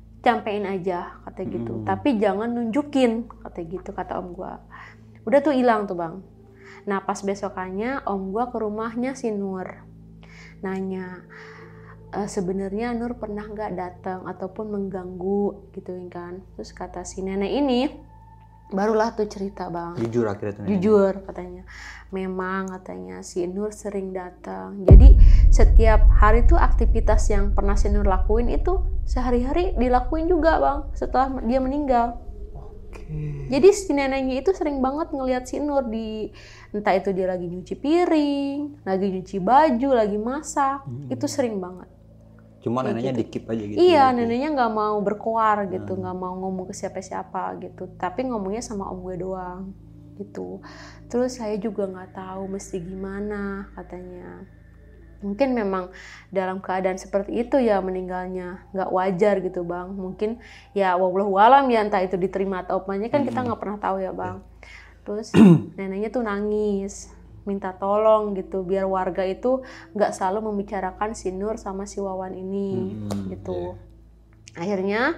aja kata gitu, tapi jangan nunjukin kata gitu, kata om gue. Udah tuh hilang tuh bang. Nah pas besokannya om gue ke rumahnya si Nur, nanya sebenarnya Nur pernah nggak datang ataupun mengganggu gitu kan. Terus kata si nenek ini, barulah tuh cerita bang. Jujur akhirnya tuh. Jujur katanya. Memang katanya si Nur sering datang. Jadi setiap hari tuh aktivitas yang pernah si Nur lakuin itu sehari-hari dilakuin juga bang setelah dia meninggal. Jadi si neneknya itu sering banget ngelihat si Nur di, entah itu dia lagi nyuci piring, lagi nyuci baju, lagi masak, itu sering banget. Cuma Kayak neneknya gitu. dikip aja gitu. Iya, neneknya nggak mau berkoar gitu, nggak mau ngomong ke siapa-siapa gitu, tapi ngomongnya sama om gue doang gitu. Terus saya juga nggak tahu mesti gimana katanya. Mungkin memang dalam keadaan seperti itu ya meninggalnya, nggak wajar gitu bang. Mungkin ya wallahu alam ya, entah itu diterima atau apanya kan kita nggak pernah tahu ya bang. Terus neneknya tuh nangis, minta tolong gitu biar warga itu nggak selalu membicarakan si Nur sama si Wawan ini gitu. Akhirnya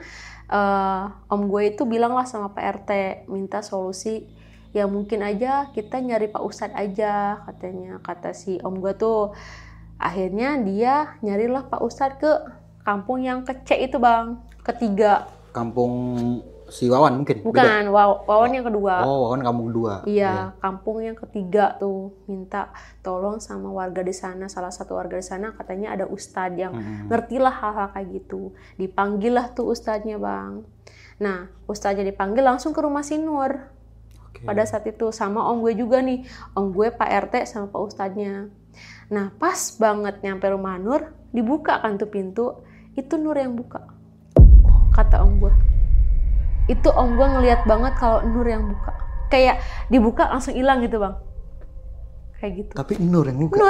om gue itu bilang lah sama Pak RT, minta solusi ya mungkin aja kita nyari Pak Ustadz aja katanya, kata si om gue tuh. Akhirnya dia nyarilah Pak Ustadz ke kampung yang kecek itu bang, ketiga. Kampung si Wawan mungkin? Bukan, Wawan yang kedua. Oh, Wawan kampung kedua. Iya, kampung yang ketiga tuh minta tolong sama warga di sana, salah satu warga di sana katanya ada ustadz yang ngertilah hal-hal kayak gitu. Dipanggil lah tuh ustadznya bang. Nah, ustadznya dipanggil langsung ke rumah si Nur. Pada saat itu sama om gue juga nih, om gue Pak RT sama Pak ustadznya. Nah, pas banget nyampe rumah Nur, dibuka kan tuh pintu, itu Nur yang buka. Kata om gue. Itu om gue ngelihat banget kalau Nur yang buka. Kayak dibuka langsung hilang gitu bang. Kayak gitu. Tapi Nur yang buka?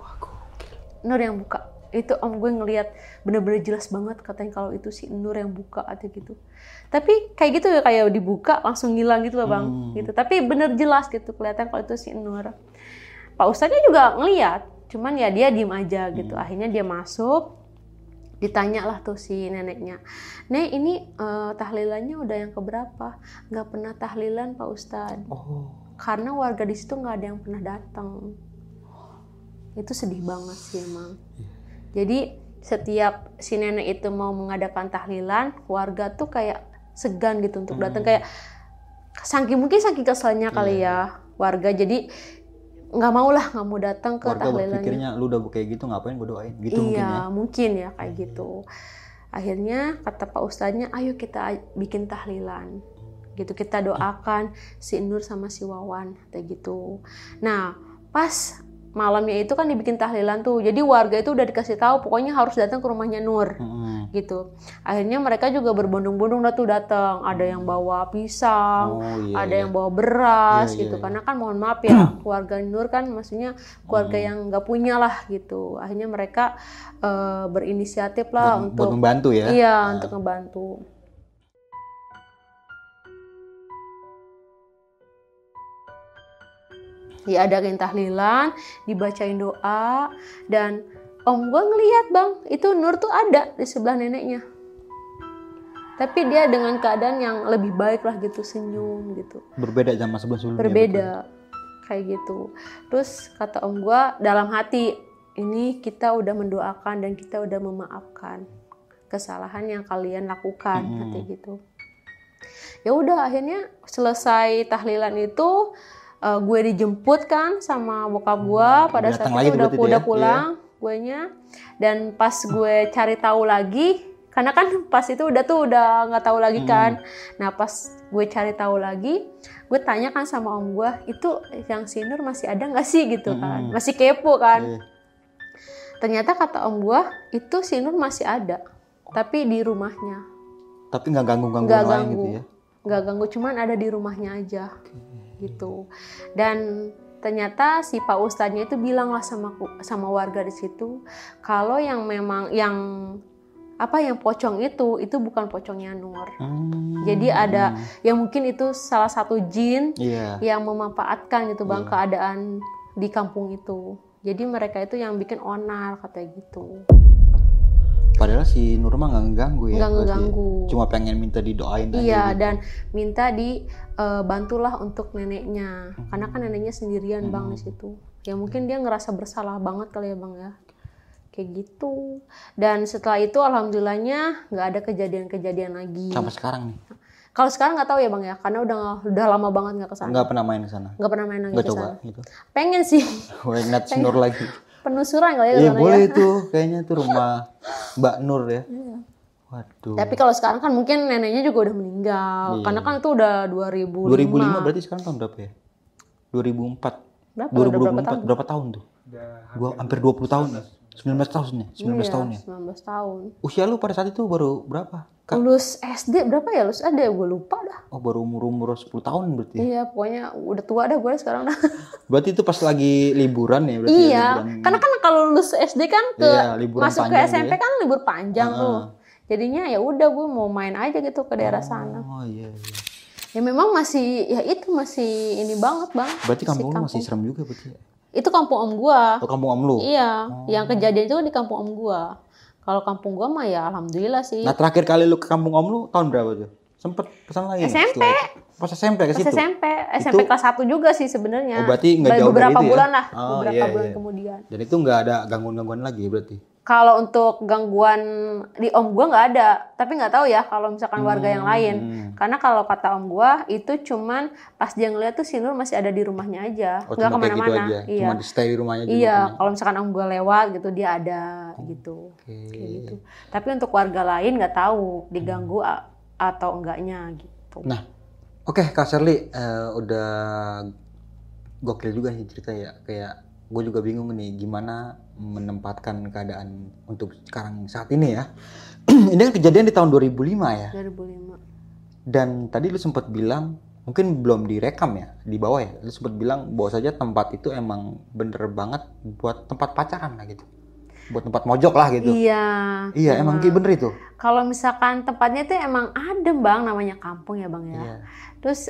Nur yang buka. Itu om gue ngelihat bener-bener jelas banget katanya kalau itu si Nur yang buka atau gitu. Tapi kayak gitu ya, kayak dibuka langsung hilang gitu loh bang. Gitu. Tapi bener jelas gitu kelihatan kalau itu si Nur. Pak Ustadznya juga ngelihat. Cuman ya dia diem aja gitu. Akhirnya dia masuk. Ditanya lah tuh si neneknya, Nek ini tahlilannya udah yang keberapa? Nggak pernah tahlilan Pak Ustadz. Karena warga di situ nggak ada yang pernah datang. Itu sedih banget sih emang. Jadi setiap si nenek itu mau mengadakan tahlilan, warga tuh kayak segan gitu untuk datang. Kayak saking keselnya kali ya warga. Jadi nggak mau datang ke warga tahlilannya. berpikirnya lu udah kayak gitu ngapain gue doain gitu. Iya, mungkin ya kayak gitu. Akhirnya kata Pak Ustadznya, ayo kita bikin tahlilan gitu, kita doakan si Nur sama si Wawan kayak gitu. Nah pas malamnya itu kan dibikin tahlilan tuh, jadi warga itu udah dikasih tahu pokoknya harus datang ke rumahnya Nur gitu. Akhirnya mereka juga berbondong-bondong datang, ada yang bawa pisang, ada yang bawa beras gitu. Karena kan mohon maaf ya, keluarga Nur kan maksudnya keluarga yang nggak punya lah gitu. Akhirnya mereka berinisiatif lah untuk membantu ya. Iya, untuk membantu. Diadain tahlilan, dibacain doa, dan om gue ngelihat bang, itu Nur tuh ada di sebelah neneknya. Tapi dia dengan keadaan yang lebih baik lah gitu, senyum gitu. Berbeda sama sebelum-sebelumnya. Berbeda, kayak gitu. Terus kata om gue dalam hati, ini kita udah mendoakan dan kita udah memaafkan kesalahan yang kalian lakukan, kayak gitu. Ya udah akhirnya selesai tahlilan itu. Gue dijemput kan sama bokap gue pada saat itu udah pulang guenya, dan pas gue cari tahu lagi karena kan pas itu udah nggak tahu lagi kan. Nah pas gue cari tahu lagi, gue tanya kan sama om gue, itu yang si Nur masih ada nggak sih gitu kan, masih kepo kan. Ternyata kata om gue itu si Nur masih ada, tapi di rumahnya. Tapi nggak ganggu gitu ya? Nggak ganggu, cuman ada di rumahnya aja. Gitu. Dan ternyata si Pak Ustadznya itu bilang lah sama warga di situ kalau yang memang yang pocong itu bukan pocongnya Nur. Jadi ada yang mungkin itu salah satu jin yang memanfaatkan gitu bang keadaan di kampung itu. Jadi mereka itu yang bikin onar katanya gitu. Padahal si Nur mah nggak ngeganggu ya. Nggak berarti. ngeganggu. Cuma pengen minta didoain aja. Iya, gitu. dan minta bantulah untuk neneknya. Karena kan neneknya sendirian Bang di situ. Ya mungkin dia ngerasa bersalah banget kali ya Bang ya. Kayak gitu. Dan setelah itu alhamdulillahnya nggak ada kejadian-kejadian lagi. Sampai sekarang nih. Kalau sekarang nggak tahu ya Bang ya, karena udah lama banget nggak kesana. Nggak pernah main ke sana. Nggak pernah main lagi Nggak ke coba sana. gitu. Pengen sih. Ingat si Nur lagi. Penelusuran kali ya ke Iya sana boleh ya. itu, kayaknya tuh rumah Mbak Nur ya. Waduh. Tapi kalau sekarang kan mungkin neneknya juga udah meninggal. Iya. Karena kan itu udah 2005. 2005 berarti sekarang tahun berapa ya? 2004. Berapa? Udah berapa 2024 berapa tahun tuh? Hampir 20 tahun. 19 tahun ya? 19 tahun ya? 19 tahun. Usia lu pada saat itu baru berapa? Kak? Lulus SD berapa ya? Lulus SD gue lupa dah. Oh baru umur 10 tahun berarti. Iya, pokoknya udah tua dah gue sekarang dah. Berarti itu pas lagi liburan ya berarti. Iya, karena kan kalau lulus SD kan Iya, liburan masuk ke panjang SMP gitu ya. kan libur panjang tuh. Jadinya ya udah gue mau main aja gitu ke daerah sana. Oh iya iya. Ya memang masih ini banget Bang. Berarti kampung lu masih serem juga berarti ya? Itu kampung om gua. Oh kampung om lu? Iya, yang kejadian itu kan di kampung om gua. Kalau kampung gua mah ya alhamdulillah sih. Nah terakhir kali lu ke kampung om lu tahun berapa tuh? Sempet kesana lagi nggak SMP. setelah itu? Pas SMP ke Pas situ? SMP kelas 1 juga sih sebenarnya. Oh, berarti nggak jauh dari beberapa itu ya? bulan lah, Oh, beberapa iya, bulan iya. kemudian. Dan itu nggak ada gangguan-gangguan lagi berarti? Kalau untuk gangguan di om gua nggak ada, tapi nggak tahu ya kalau misalkan warga yang lain. Karena kalau kata om gua itu cuman pas dia ngeliat tuh si Nur masih ada di rumahnya aja, Oh, nggak cuma kayak gitu kemana-mana. aja? Iya. Cuma di stay di rumahnya juga? Iya, kalau misalkan om gua lewat gitu dia ada gitu. Kayak gitu. Tapi untuk warga lain nggak tahu diganggu atau enggaknya gitu. Nah, oke Kak Sherly, udah gokil juga sih cerita ya. Kayak gue juga bingung nih gimana menempatkan keadaan untuk sekarang saat ini ya. Ini kan kejadian di tahun 2005 ya. 2005. Dan tadi lu sempat bilang, mungkin belum direkam ya di bawah ya. Lu sempat bilang bahwa saja tempat itu emang bener banget buat tempat pacaran lah gitu. Buat tempat mojok lah gitu. Iya. Iya, emang kayak bener itu. Kalau misalkan tempatnya itu emang adem Bang, namanya kampung ya Bang ya. Iya. Terus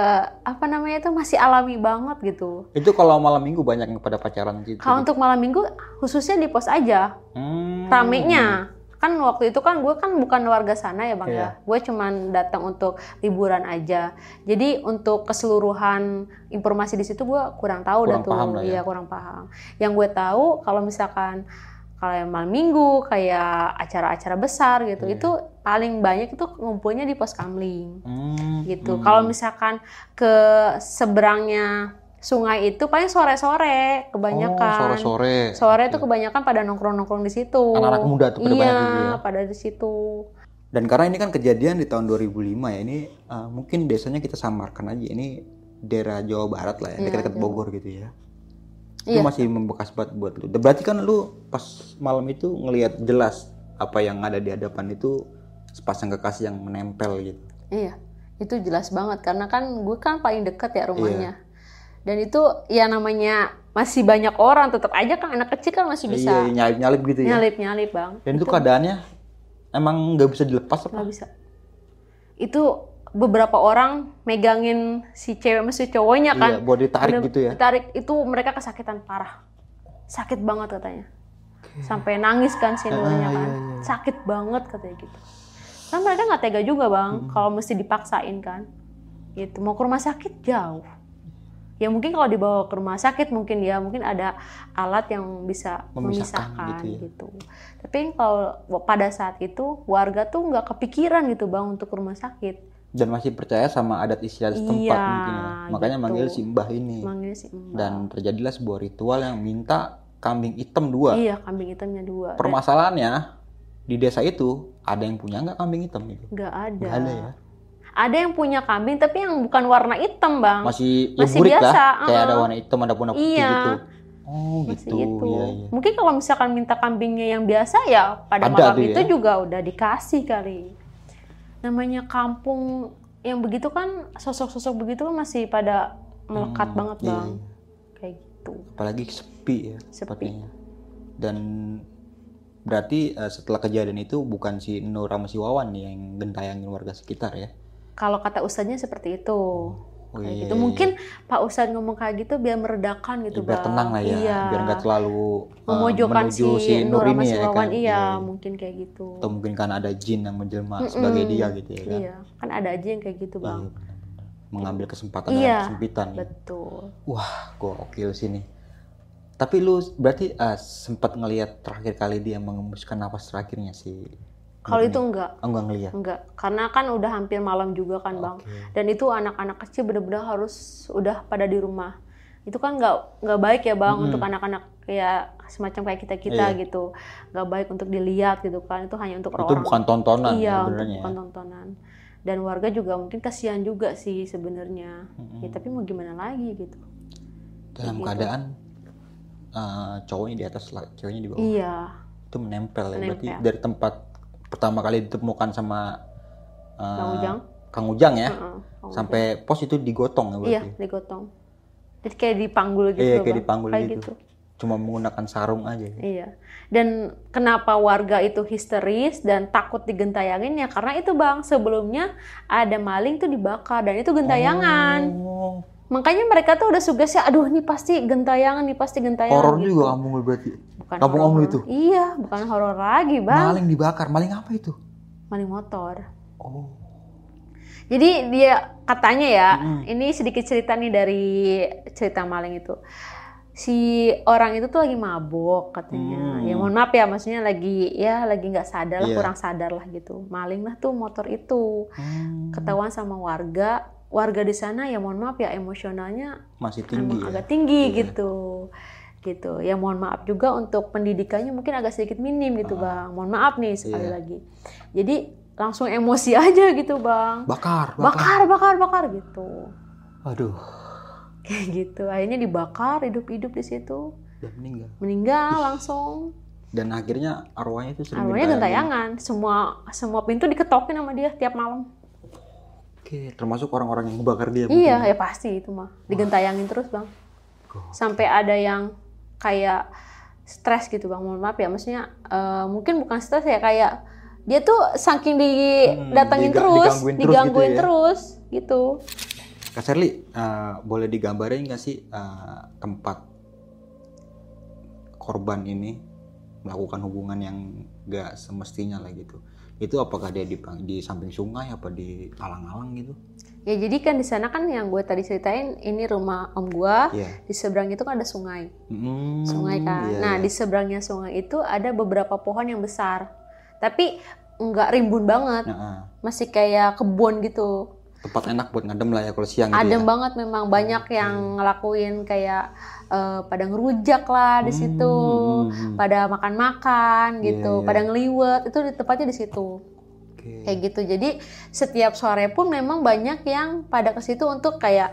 itu masih alami banget gitu. Itu kalau malam minggu banyak yang pada pacaran gitu. Kalau untuk malam minggu khususnya di pos aja. Ramenya. Kan waktu itu kan gue kan bukan warga sana ya Bang ya. Gue cuman datang untuk liburan aja. Jadi untuk keseluruhan informasi di situ gue kurang tahu dah tuh. Paham lah ya. Iya, kurang paham. Yang gue tahu kalau misalkan kalau malam minggu kayak acara-acara besar gitu, itu paling banyak itu ngumpulnya di pos kamling. Gitu. Kalau misalkan ke seberangnya sungai itu paling sore-sore kebanyakan. Oh, sore-sore. Sore itu kebanyakan pada nongkrong-nongkrong di situ. Anak-anak muda tuh pada banyak gitu ya. Pada di situ. Dan karena ini kan kejadian di tahun 2005 ya, ini mungkin desanya kita samarkan aja. Ini daerah Jawa Barat lah ya, dekat-dekat Bogor gitu ya. Itu masih membekas banget buat lu. Berarti kan lu pas malam itu ngelihat jelas apa yang ada di hadapan itu sepasang kekasih yang menempel gitu. Iya, itu jelas banget karena kan gue kan paling dekat ya rumahnya. Dan itu ya namanya masih banyak orang, tetap aja kan anak kecil kan masih bisa nyalip-nyalip gitu ya. nyalip Bang. Dan itu keadaannya emang nggak bisa dilepas apa? Nggak bisa. Itu beberapa orang megangin si cewek sama si cowoknya kan. Iya, buat ditarik gitu ya. Ditarik itu mereka kesakitan parah. Sakit banget katanya. Sampai nangis kan si Nurnya kan. Sakit banget katanya gitu. Kan mereka nggak tega juga Bang kalau mesti dipaksain kan. Gitu. Mau ke rumah sakit jauh. Ya mungkin kalau dibawa ke rumah sakit mungkin ada alat yang bisa memisahkan gitu. Tapi kalau pada saat itu warga tuh nggak kepikiran gitu Bang untuk ke rumah sakit. Dan masih percaya sama adat istiadat setempat mungkin ya. Makanya gitu. manggil si Mbah ini. Manggil si Mbah. Dan terjadilah sebuah ritual yang minta kambing hitam 2. Iya, kambing hitamnya 2. Permasalahannya di desa itu ada yang punya nggak kambing hitam itu? Nggak ada. Nggak ada ya. Ada yang punya kambing tapi yang bukan warna hitam Bang. Masih burik biasa, lah. Kayak ada warna hitam, ada warna putih gitu. Oh Masih gitu. itu. Iya. Mungkin kalau misalkan minta kambingnya yang biasa ya pada Ada malam tuh itu ya. juga udah dikasih kali. Namanya kampung yang begitu kan, sosok-sosok begitu kan masih pada melekat banget Bang. Kayak gitu. Apalagi sepi ya. Sepi. Sepertinya. Dan berarti setelah kejadian itu bukan si Nur sama si Wawan nih yang gentayangin warga sekitar ya? Kalau kata ustadznya seperti itu. Oh, kayak iya, gitu. iya, Mungkin Pak Ustadz ngomong kayak gitu biar meredakan gitu, biar Bang. tenang lah ya, Iya. biar nggak terlalu Memojokkan menuju si Nur sama ini si ya Wawan, kan. iya, mungkin kayak gitu. Atau mungkin kan ada jin yang menjelma sebagai dia gitu ya kan. Iya, kan ada aja yang kayak gitu, Bang. Iya, benar. Mengambil kesempatan Iya, dalam kesempitan. Ya. betul. Wah, gokil sini. Tapi lu berarti sempat ngelihat terakhir kali dia mengembuskan nafas terakhirnya sih? Kalau itu enggak. Enggak ngelihat. Enggak, karena kan udah hampir malam juga kan, Bang. Dan itu anak-anak kecil benar-benar harus udah pada di rumah. Itu kan nggak baik ya, Bang, untuk anak-anak kayak semacam kayak kita gitu. Nggak baik untuk dilihat gitu kan. Itu hanya untuk Itu orang. bukan tontonan Iya, sebenarnya. bukan tontonan. Dan warga juga mungkin kasihan juga sih sebenarnya. Ya, tapi mau gimana lagi gitu. Dalam keadaan cowoknya di atas, ceweknya di bawah. Iya. Itu menempel ya. Berarti Menempel. dari tempat pertama kali ditemukan sama Kang Ujang. Kang Ujang ya. Kang Sampai pos itu digotong ya berarti. Iya, digotong. Jadi kayak dipanggul gitu. Iya, loh, kayak Bang. dipanggul Kayak gitu. Cuma menggunakan sarung aja. Ya. Iya. Dan kenapa warga itu histeris dan takut digentayangin ya karena itu, Bang, sebelumnya ada maling tuh dibakar dan itu gentayangan. Oh. Makanya mereka tuh udah sugesti, aduh ini pasti gentayangan, nih pasti gentayangan. Horor gitu. juga kampung lu berarti. Bukan Kampung horor. Om lu itu. Iya, bukan horor lagi, Bang. Maling dibakar. Maling apa itu? Maling motor. Oh. Jadi dia katanya ya, ini sedikit cerita nih dari cerita maling itu. Si orang itu tuh lagi mabuk katanya. Ya mohon maaf ya, maksudnya lagi nggak sadar lah, kurang sadar lah gitu. Maling lah tuh motor itu. Ketahuan sama warga. Warga di sana ya mohon maaf ya, emosionalnya Masih tinggi ya. agak tinggi gitu. Ya mohon maaf juga untuk pendidikannya mungkin agak sedikit minim gitu, Bang. Mohon maaf nih sekali lagi. Jadi langsung emosi aja gitu, Bang. Bakar Gitu. Aduh. Kayak gitu. Akhirnya dibakar hidup-hidup di situ. Dan meninggal. Meninggal langsung. Dan akhirnya arwahnya itu sering Arwahnya gentayangan. Semua pintu diketokin sama dia tiap malam. Oke, termasuk orang-orang yang membakar dia. Iya, ya pasti itu mah. Digentayangin terus, Bang. Sampai ada yang kayak stres gitu, Bang. Mohon maaf ya, maksudnya mungkin bukan stres ya, kayak dia tuh saking didatengin digangguin terus gitu. Kak Sherly, boleh digambarin nggak sih tempat korban ini melakukan hubungan yang nggak semestinya lah gitu? Itu apakah dia di samping sungai apa di alang-alang gitu? Ya jadi kan di sana kan yang gue tadi ceritain ini rumah om gue, di seberang itu kan ada sungai, sungai kan. Nah di seberangnya sungai itu ada beberapa pohon yang besar, tapi nggak rimbun banget, masih kayak kebun gitu. Tempat enak buat ngadem lah ya kalau siang gitu. Adem banget memang, banyak yang ngelakuin kayak pada ngerujak lah di situ, pada makan-makan gitu, pada ngeliwet, itu tempatnya di situ. Kayak gitu. Jadi setiap sore pun memang banyak yang pada ke situ untuk kayak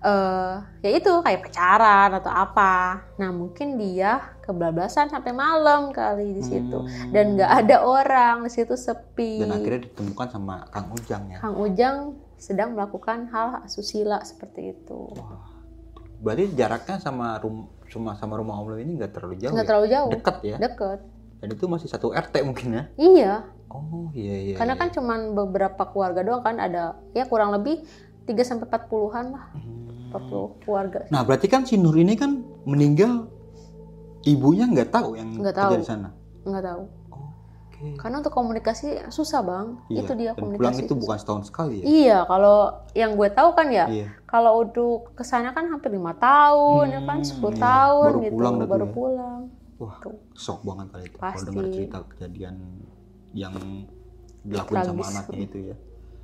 ya itu kayak pacaran atau apa. Nah mungkin dia kebablasan sampai malam kali di situ dan nggak ada orang di situ, sepi. Dan akhirnya ditemukan sama Kang Ujang ya. Kang Ujang sedang melakukan hal asusila seperti itu. Wah. Berarti jaraknya sama rumah Om Lu ini nggak terlalu jauh. Nggak terlalu jauh. Dekat ya. Deket. Dan itu masih satu RT mungkin ya. Iya. Oh iya. Karena kan cuman beberapa keluarga doang kan, ada ya kurang lebih 3-40-an lah. 40 keluarga. Nah berarti kan si Nur ini kan meninggal, ibunya nggak tahu yang terjadi di sana. Nggak tahu. Oke. Karena untuk komunikasi susah, Bang. Iya. Itu dia Dan komunikasi. pulang itu susah. bukan setahun sekali ya. Iya, kalau yang gue tahu kan ya, kalau untuk kesana kan hampir 5 tahun, ya kan 10 tahun baru gitu, pulang baru pulang. Wah, shock banget kali itu Pasti. kalau dengar cerita kejadian yang dilakukan sama anaknya itu ya.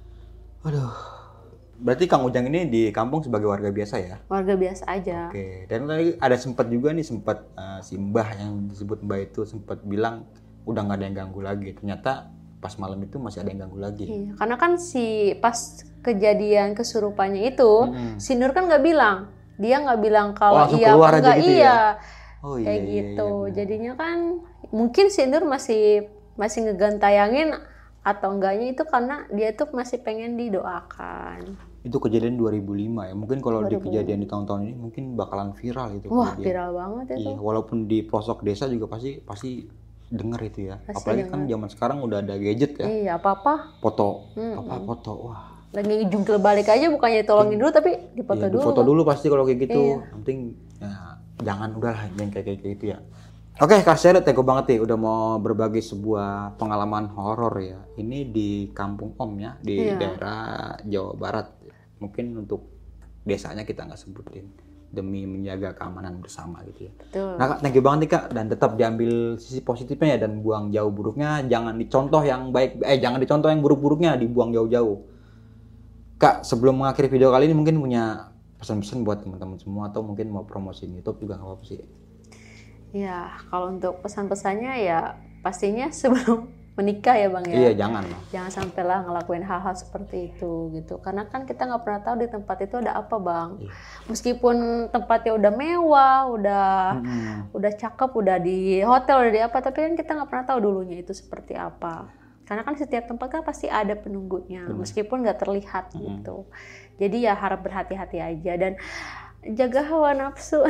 Aduh. Berarti Kang Ujang ini di kampung sebagai warga biasa ya? Warga biasa aja. Oke. Dan tadi ada sempat juga nih si Mbah yang disebut Mbah itu sempat bilang udah nggak ada yang ganggu lagi. Ternyata pas malam itu masih ada yang ganggu lagi. Iya, karena kan pas kejadian kesurupannya itu, si Nur kan nggak bilang. Dia nggak bilang kalau iya apa enggak, gitu iya. Ya? Oh, kayak iya, gitu. Iya. Jadinya kan mungkin si Nur masih ngegantayangin atau enggaknya itu karena dia tuh masih pengen didoakan. Itu kejadian 2005 ya. Mungkin kalau di kejadian di tahun-tahun ini mungkin bakalan viral itu. Wah, viral banget itu. Iya, walaupun di pelosok desa juga pasti denger itu ya. Apalagi kan zaman sekarang udah ada gadget ya. Iya, apa-apa. Foto. Wah. lagi jungkil balik aja, bukannya tolongin dulu tapi dipoto Iya, dulu. foto dulu pasti kalau kayak gitu. Iya. Yang penting ya, jangan udahlah yang kayak gitu ya. Oke, Kak Sherly, thank you banget nih udah mau berbagi sebuah pengalaman horor ya. Ini di kampung Om ya, di Iya. daerah Jawa Barat. Mungkin untuk desanya kita nggak sebutin demi menjaga keamanan bersama gitu ya. Betul. Nah, Kak, thank you banget nih Kak, dan tetap diambil sisi positifnya ya dan buang jauh buruknya, jangan dicontoh yang baik, jangan dicontoh yang buruk-buruknya, dibuang jauh-jauh. Kak, sebelum mengakhiri video kali ini mungkin punya pesan-pesan buat teman-teman semua atau mungkin mau promosiin YouTube juga nggak apa-apa sih. Ya, kalau untuk pesan-pesannya ya pastinya sebelum menikah ya Bang ya. Iya, jangan lah. Jangan sampailah ngelakuin hal-hal seperti itu gitu. Karena kan kita nggak pernah tahu di tempat itu ada apa Bang. Iya. Meskipun tempatnya udah mewah, udah cakep, udah di hotel, udah di apa, tapi kan kita nggak pernah tahu dulunya itu seperti apa. Karena kan setiap tempat kan pasti ada penunggunya, meskipun nggak terlihat gitu. Jadi ya harap berhati-hati aja dan jaga hawa nafsu.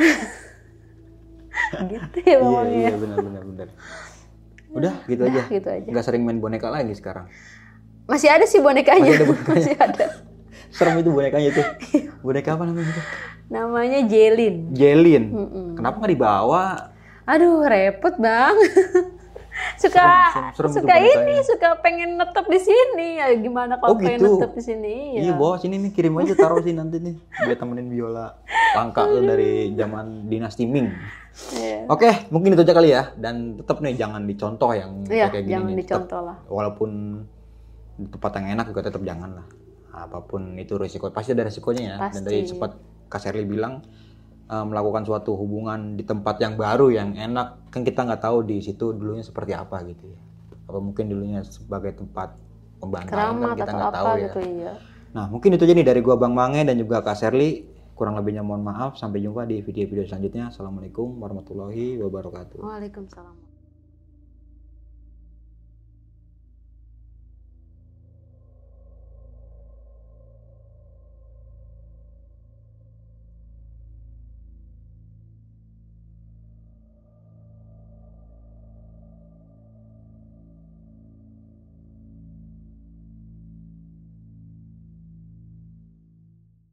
Gitu ya Bang Iya, ya. benar. Udah gitu aja. Gitu aja. Nggak sering main boneka lagi sekarang. Masih ada sih bonekanya. Masih ada bonekanya. Masih ada. Serem itu bonekanya itu. Boneka apa namanya itu? Namanya Jelin. Jelin. Kenapa nggak dibawa? Aduh, repot Bang. suka serem itu suka bonekanya. ini, suka pengen netep di sini. Ya gimana kalau pengen gitu. netep di sini? Iya, bawa sini nih, kirim aja, taruh sih nanti nih. Biar temenin Biola. Langka tuh dari zaman Dinasti Ming. Iya. Oke, mungkin itu aja kali ya. Dan tetap nih jangan dicontoh yang Iya, kayak gini jangan nih. dicontoh lah. Walaupun di tempat yang enak juga tetap jangan lah. Apapun itu risiko, pasti ada risikonya ya. Dan dari Pasti. sempat Kak Sherly bilang melakukan suatu hubungan di tempat yang baru yang enak, kan kita nggak tahu di situ dulunya seperti apa gitu ya. Apa mungkin dulunya sebagai tempat pembantaian kan Keramat kita atau nggak apa tahu ya. gitu iya. Nah, mungkin itu aja nih dari gua Bang Mange dan juga Kak Sherly. Kurang lebihnya mohon maaf. Sampai jumpa di video-video selanjutnya. Assalamualaikum warahmatullahi wabarakatuh. Waalaikumsalam.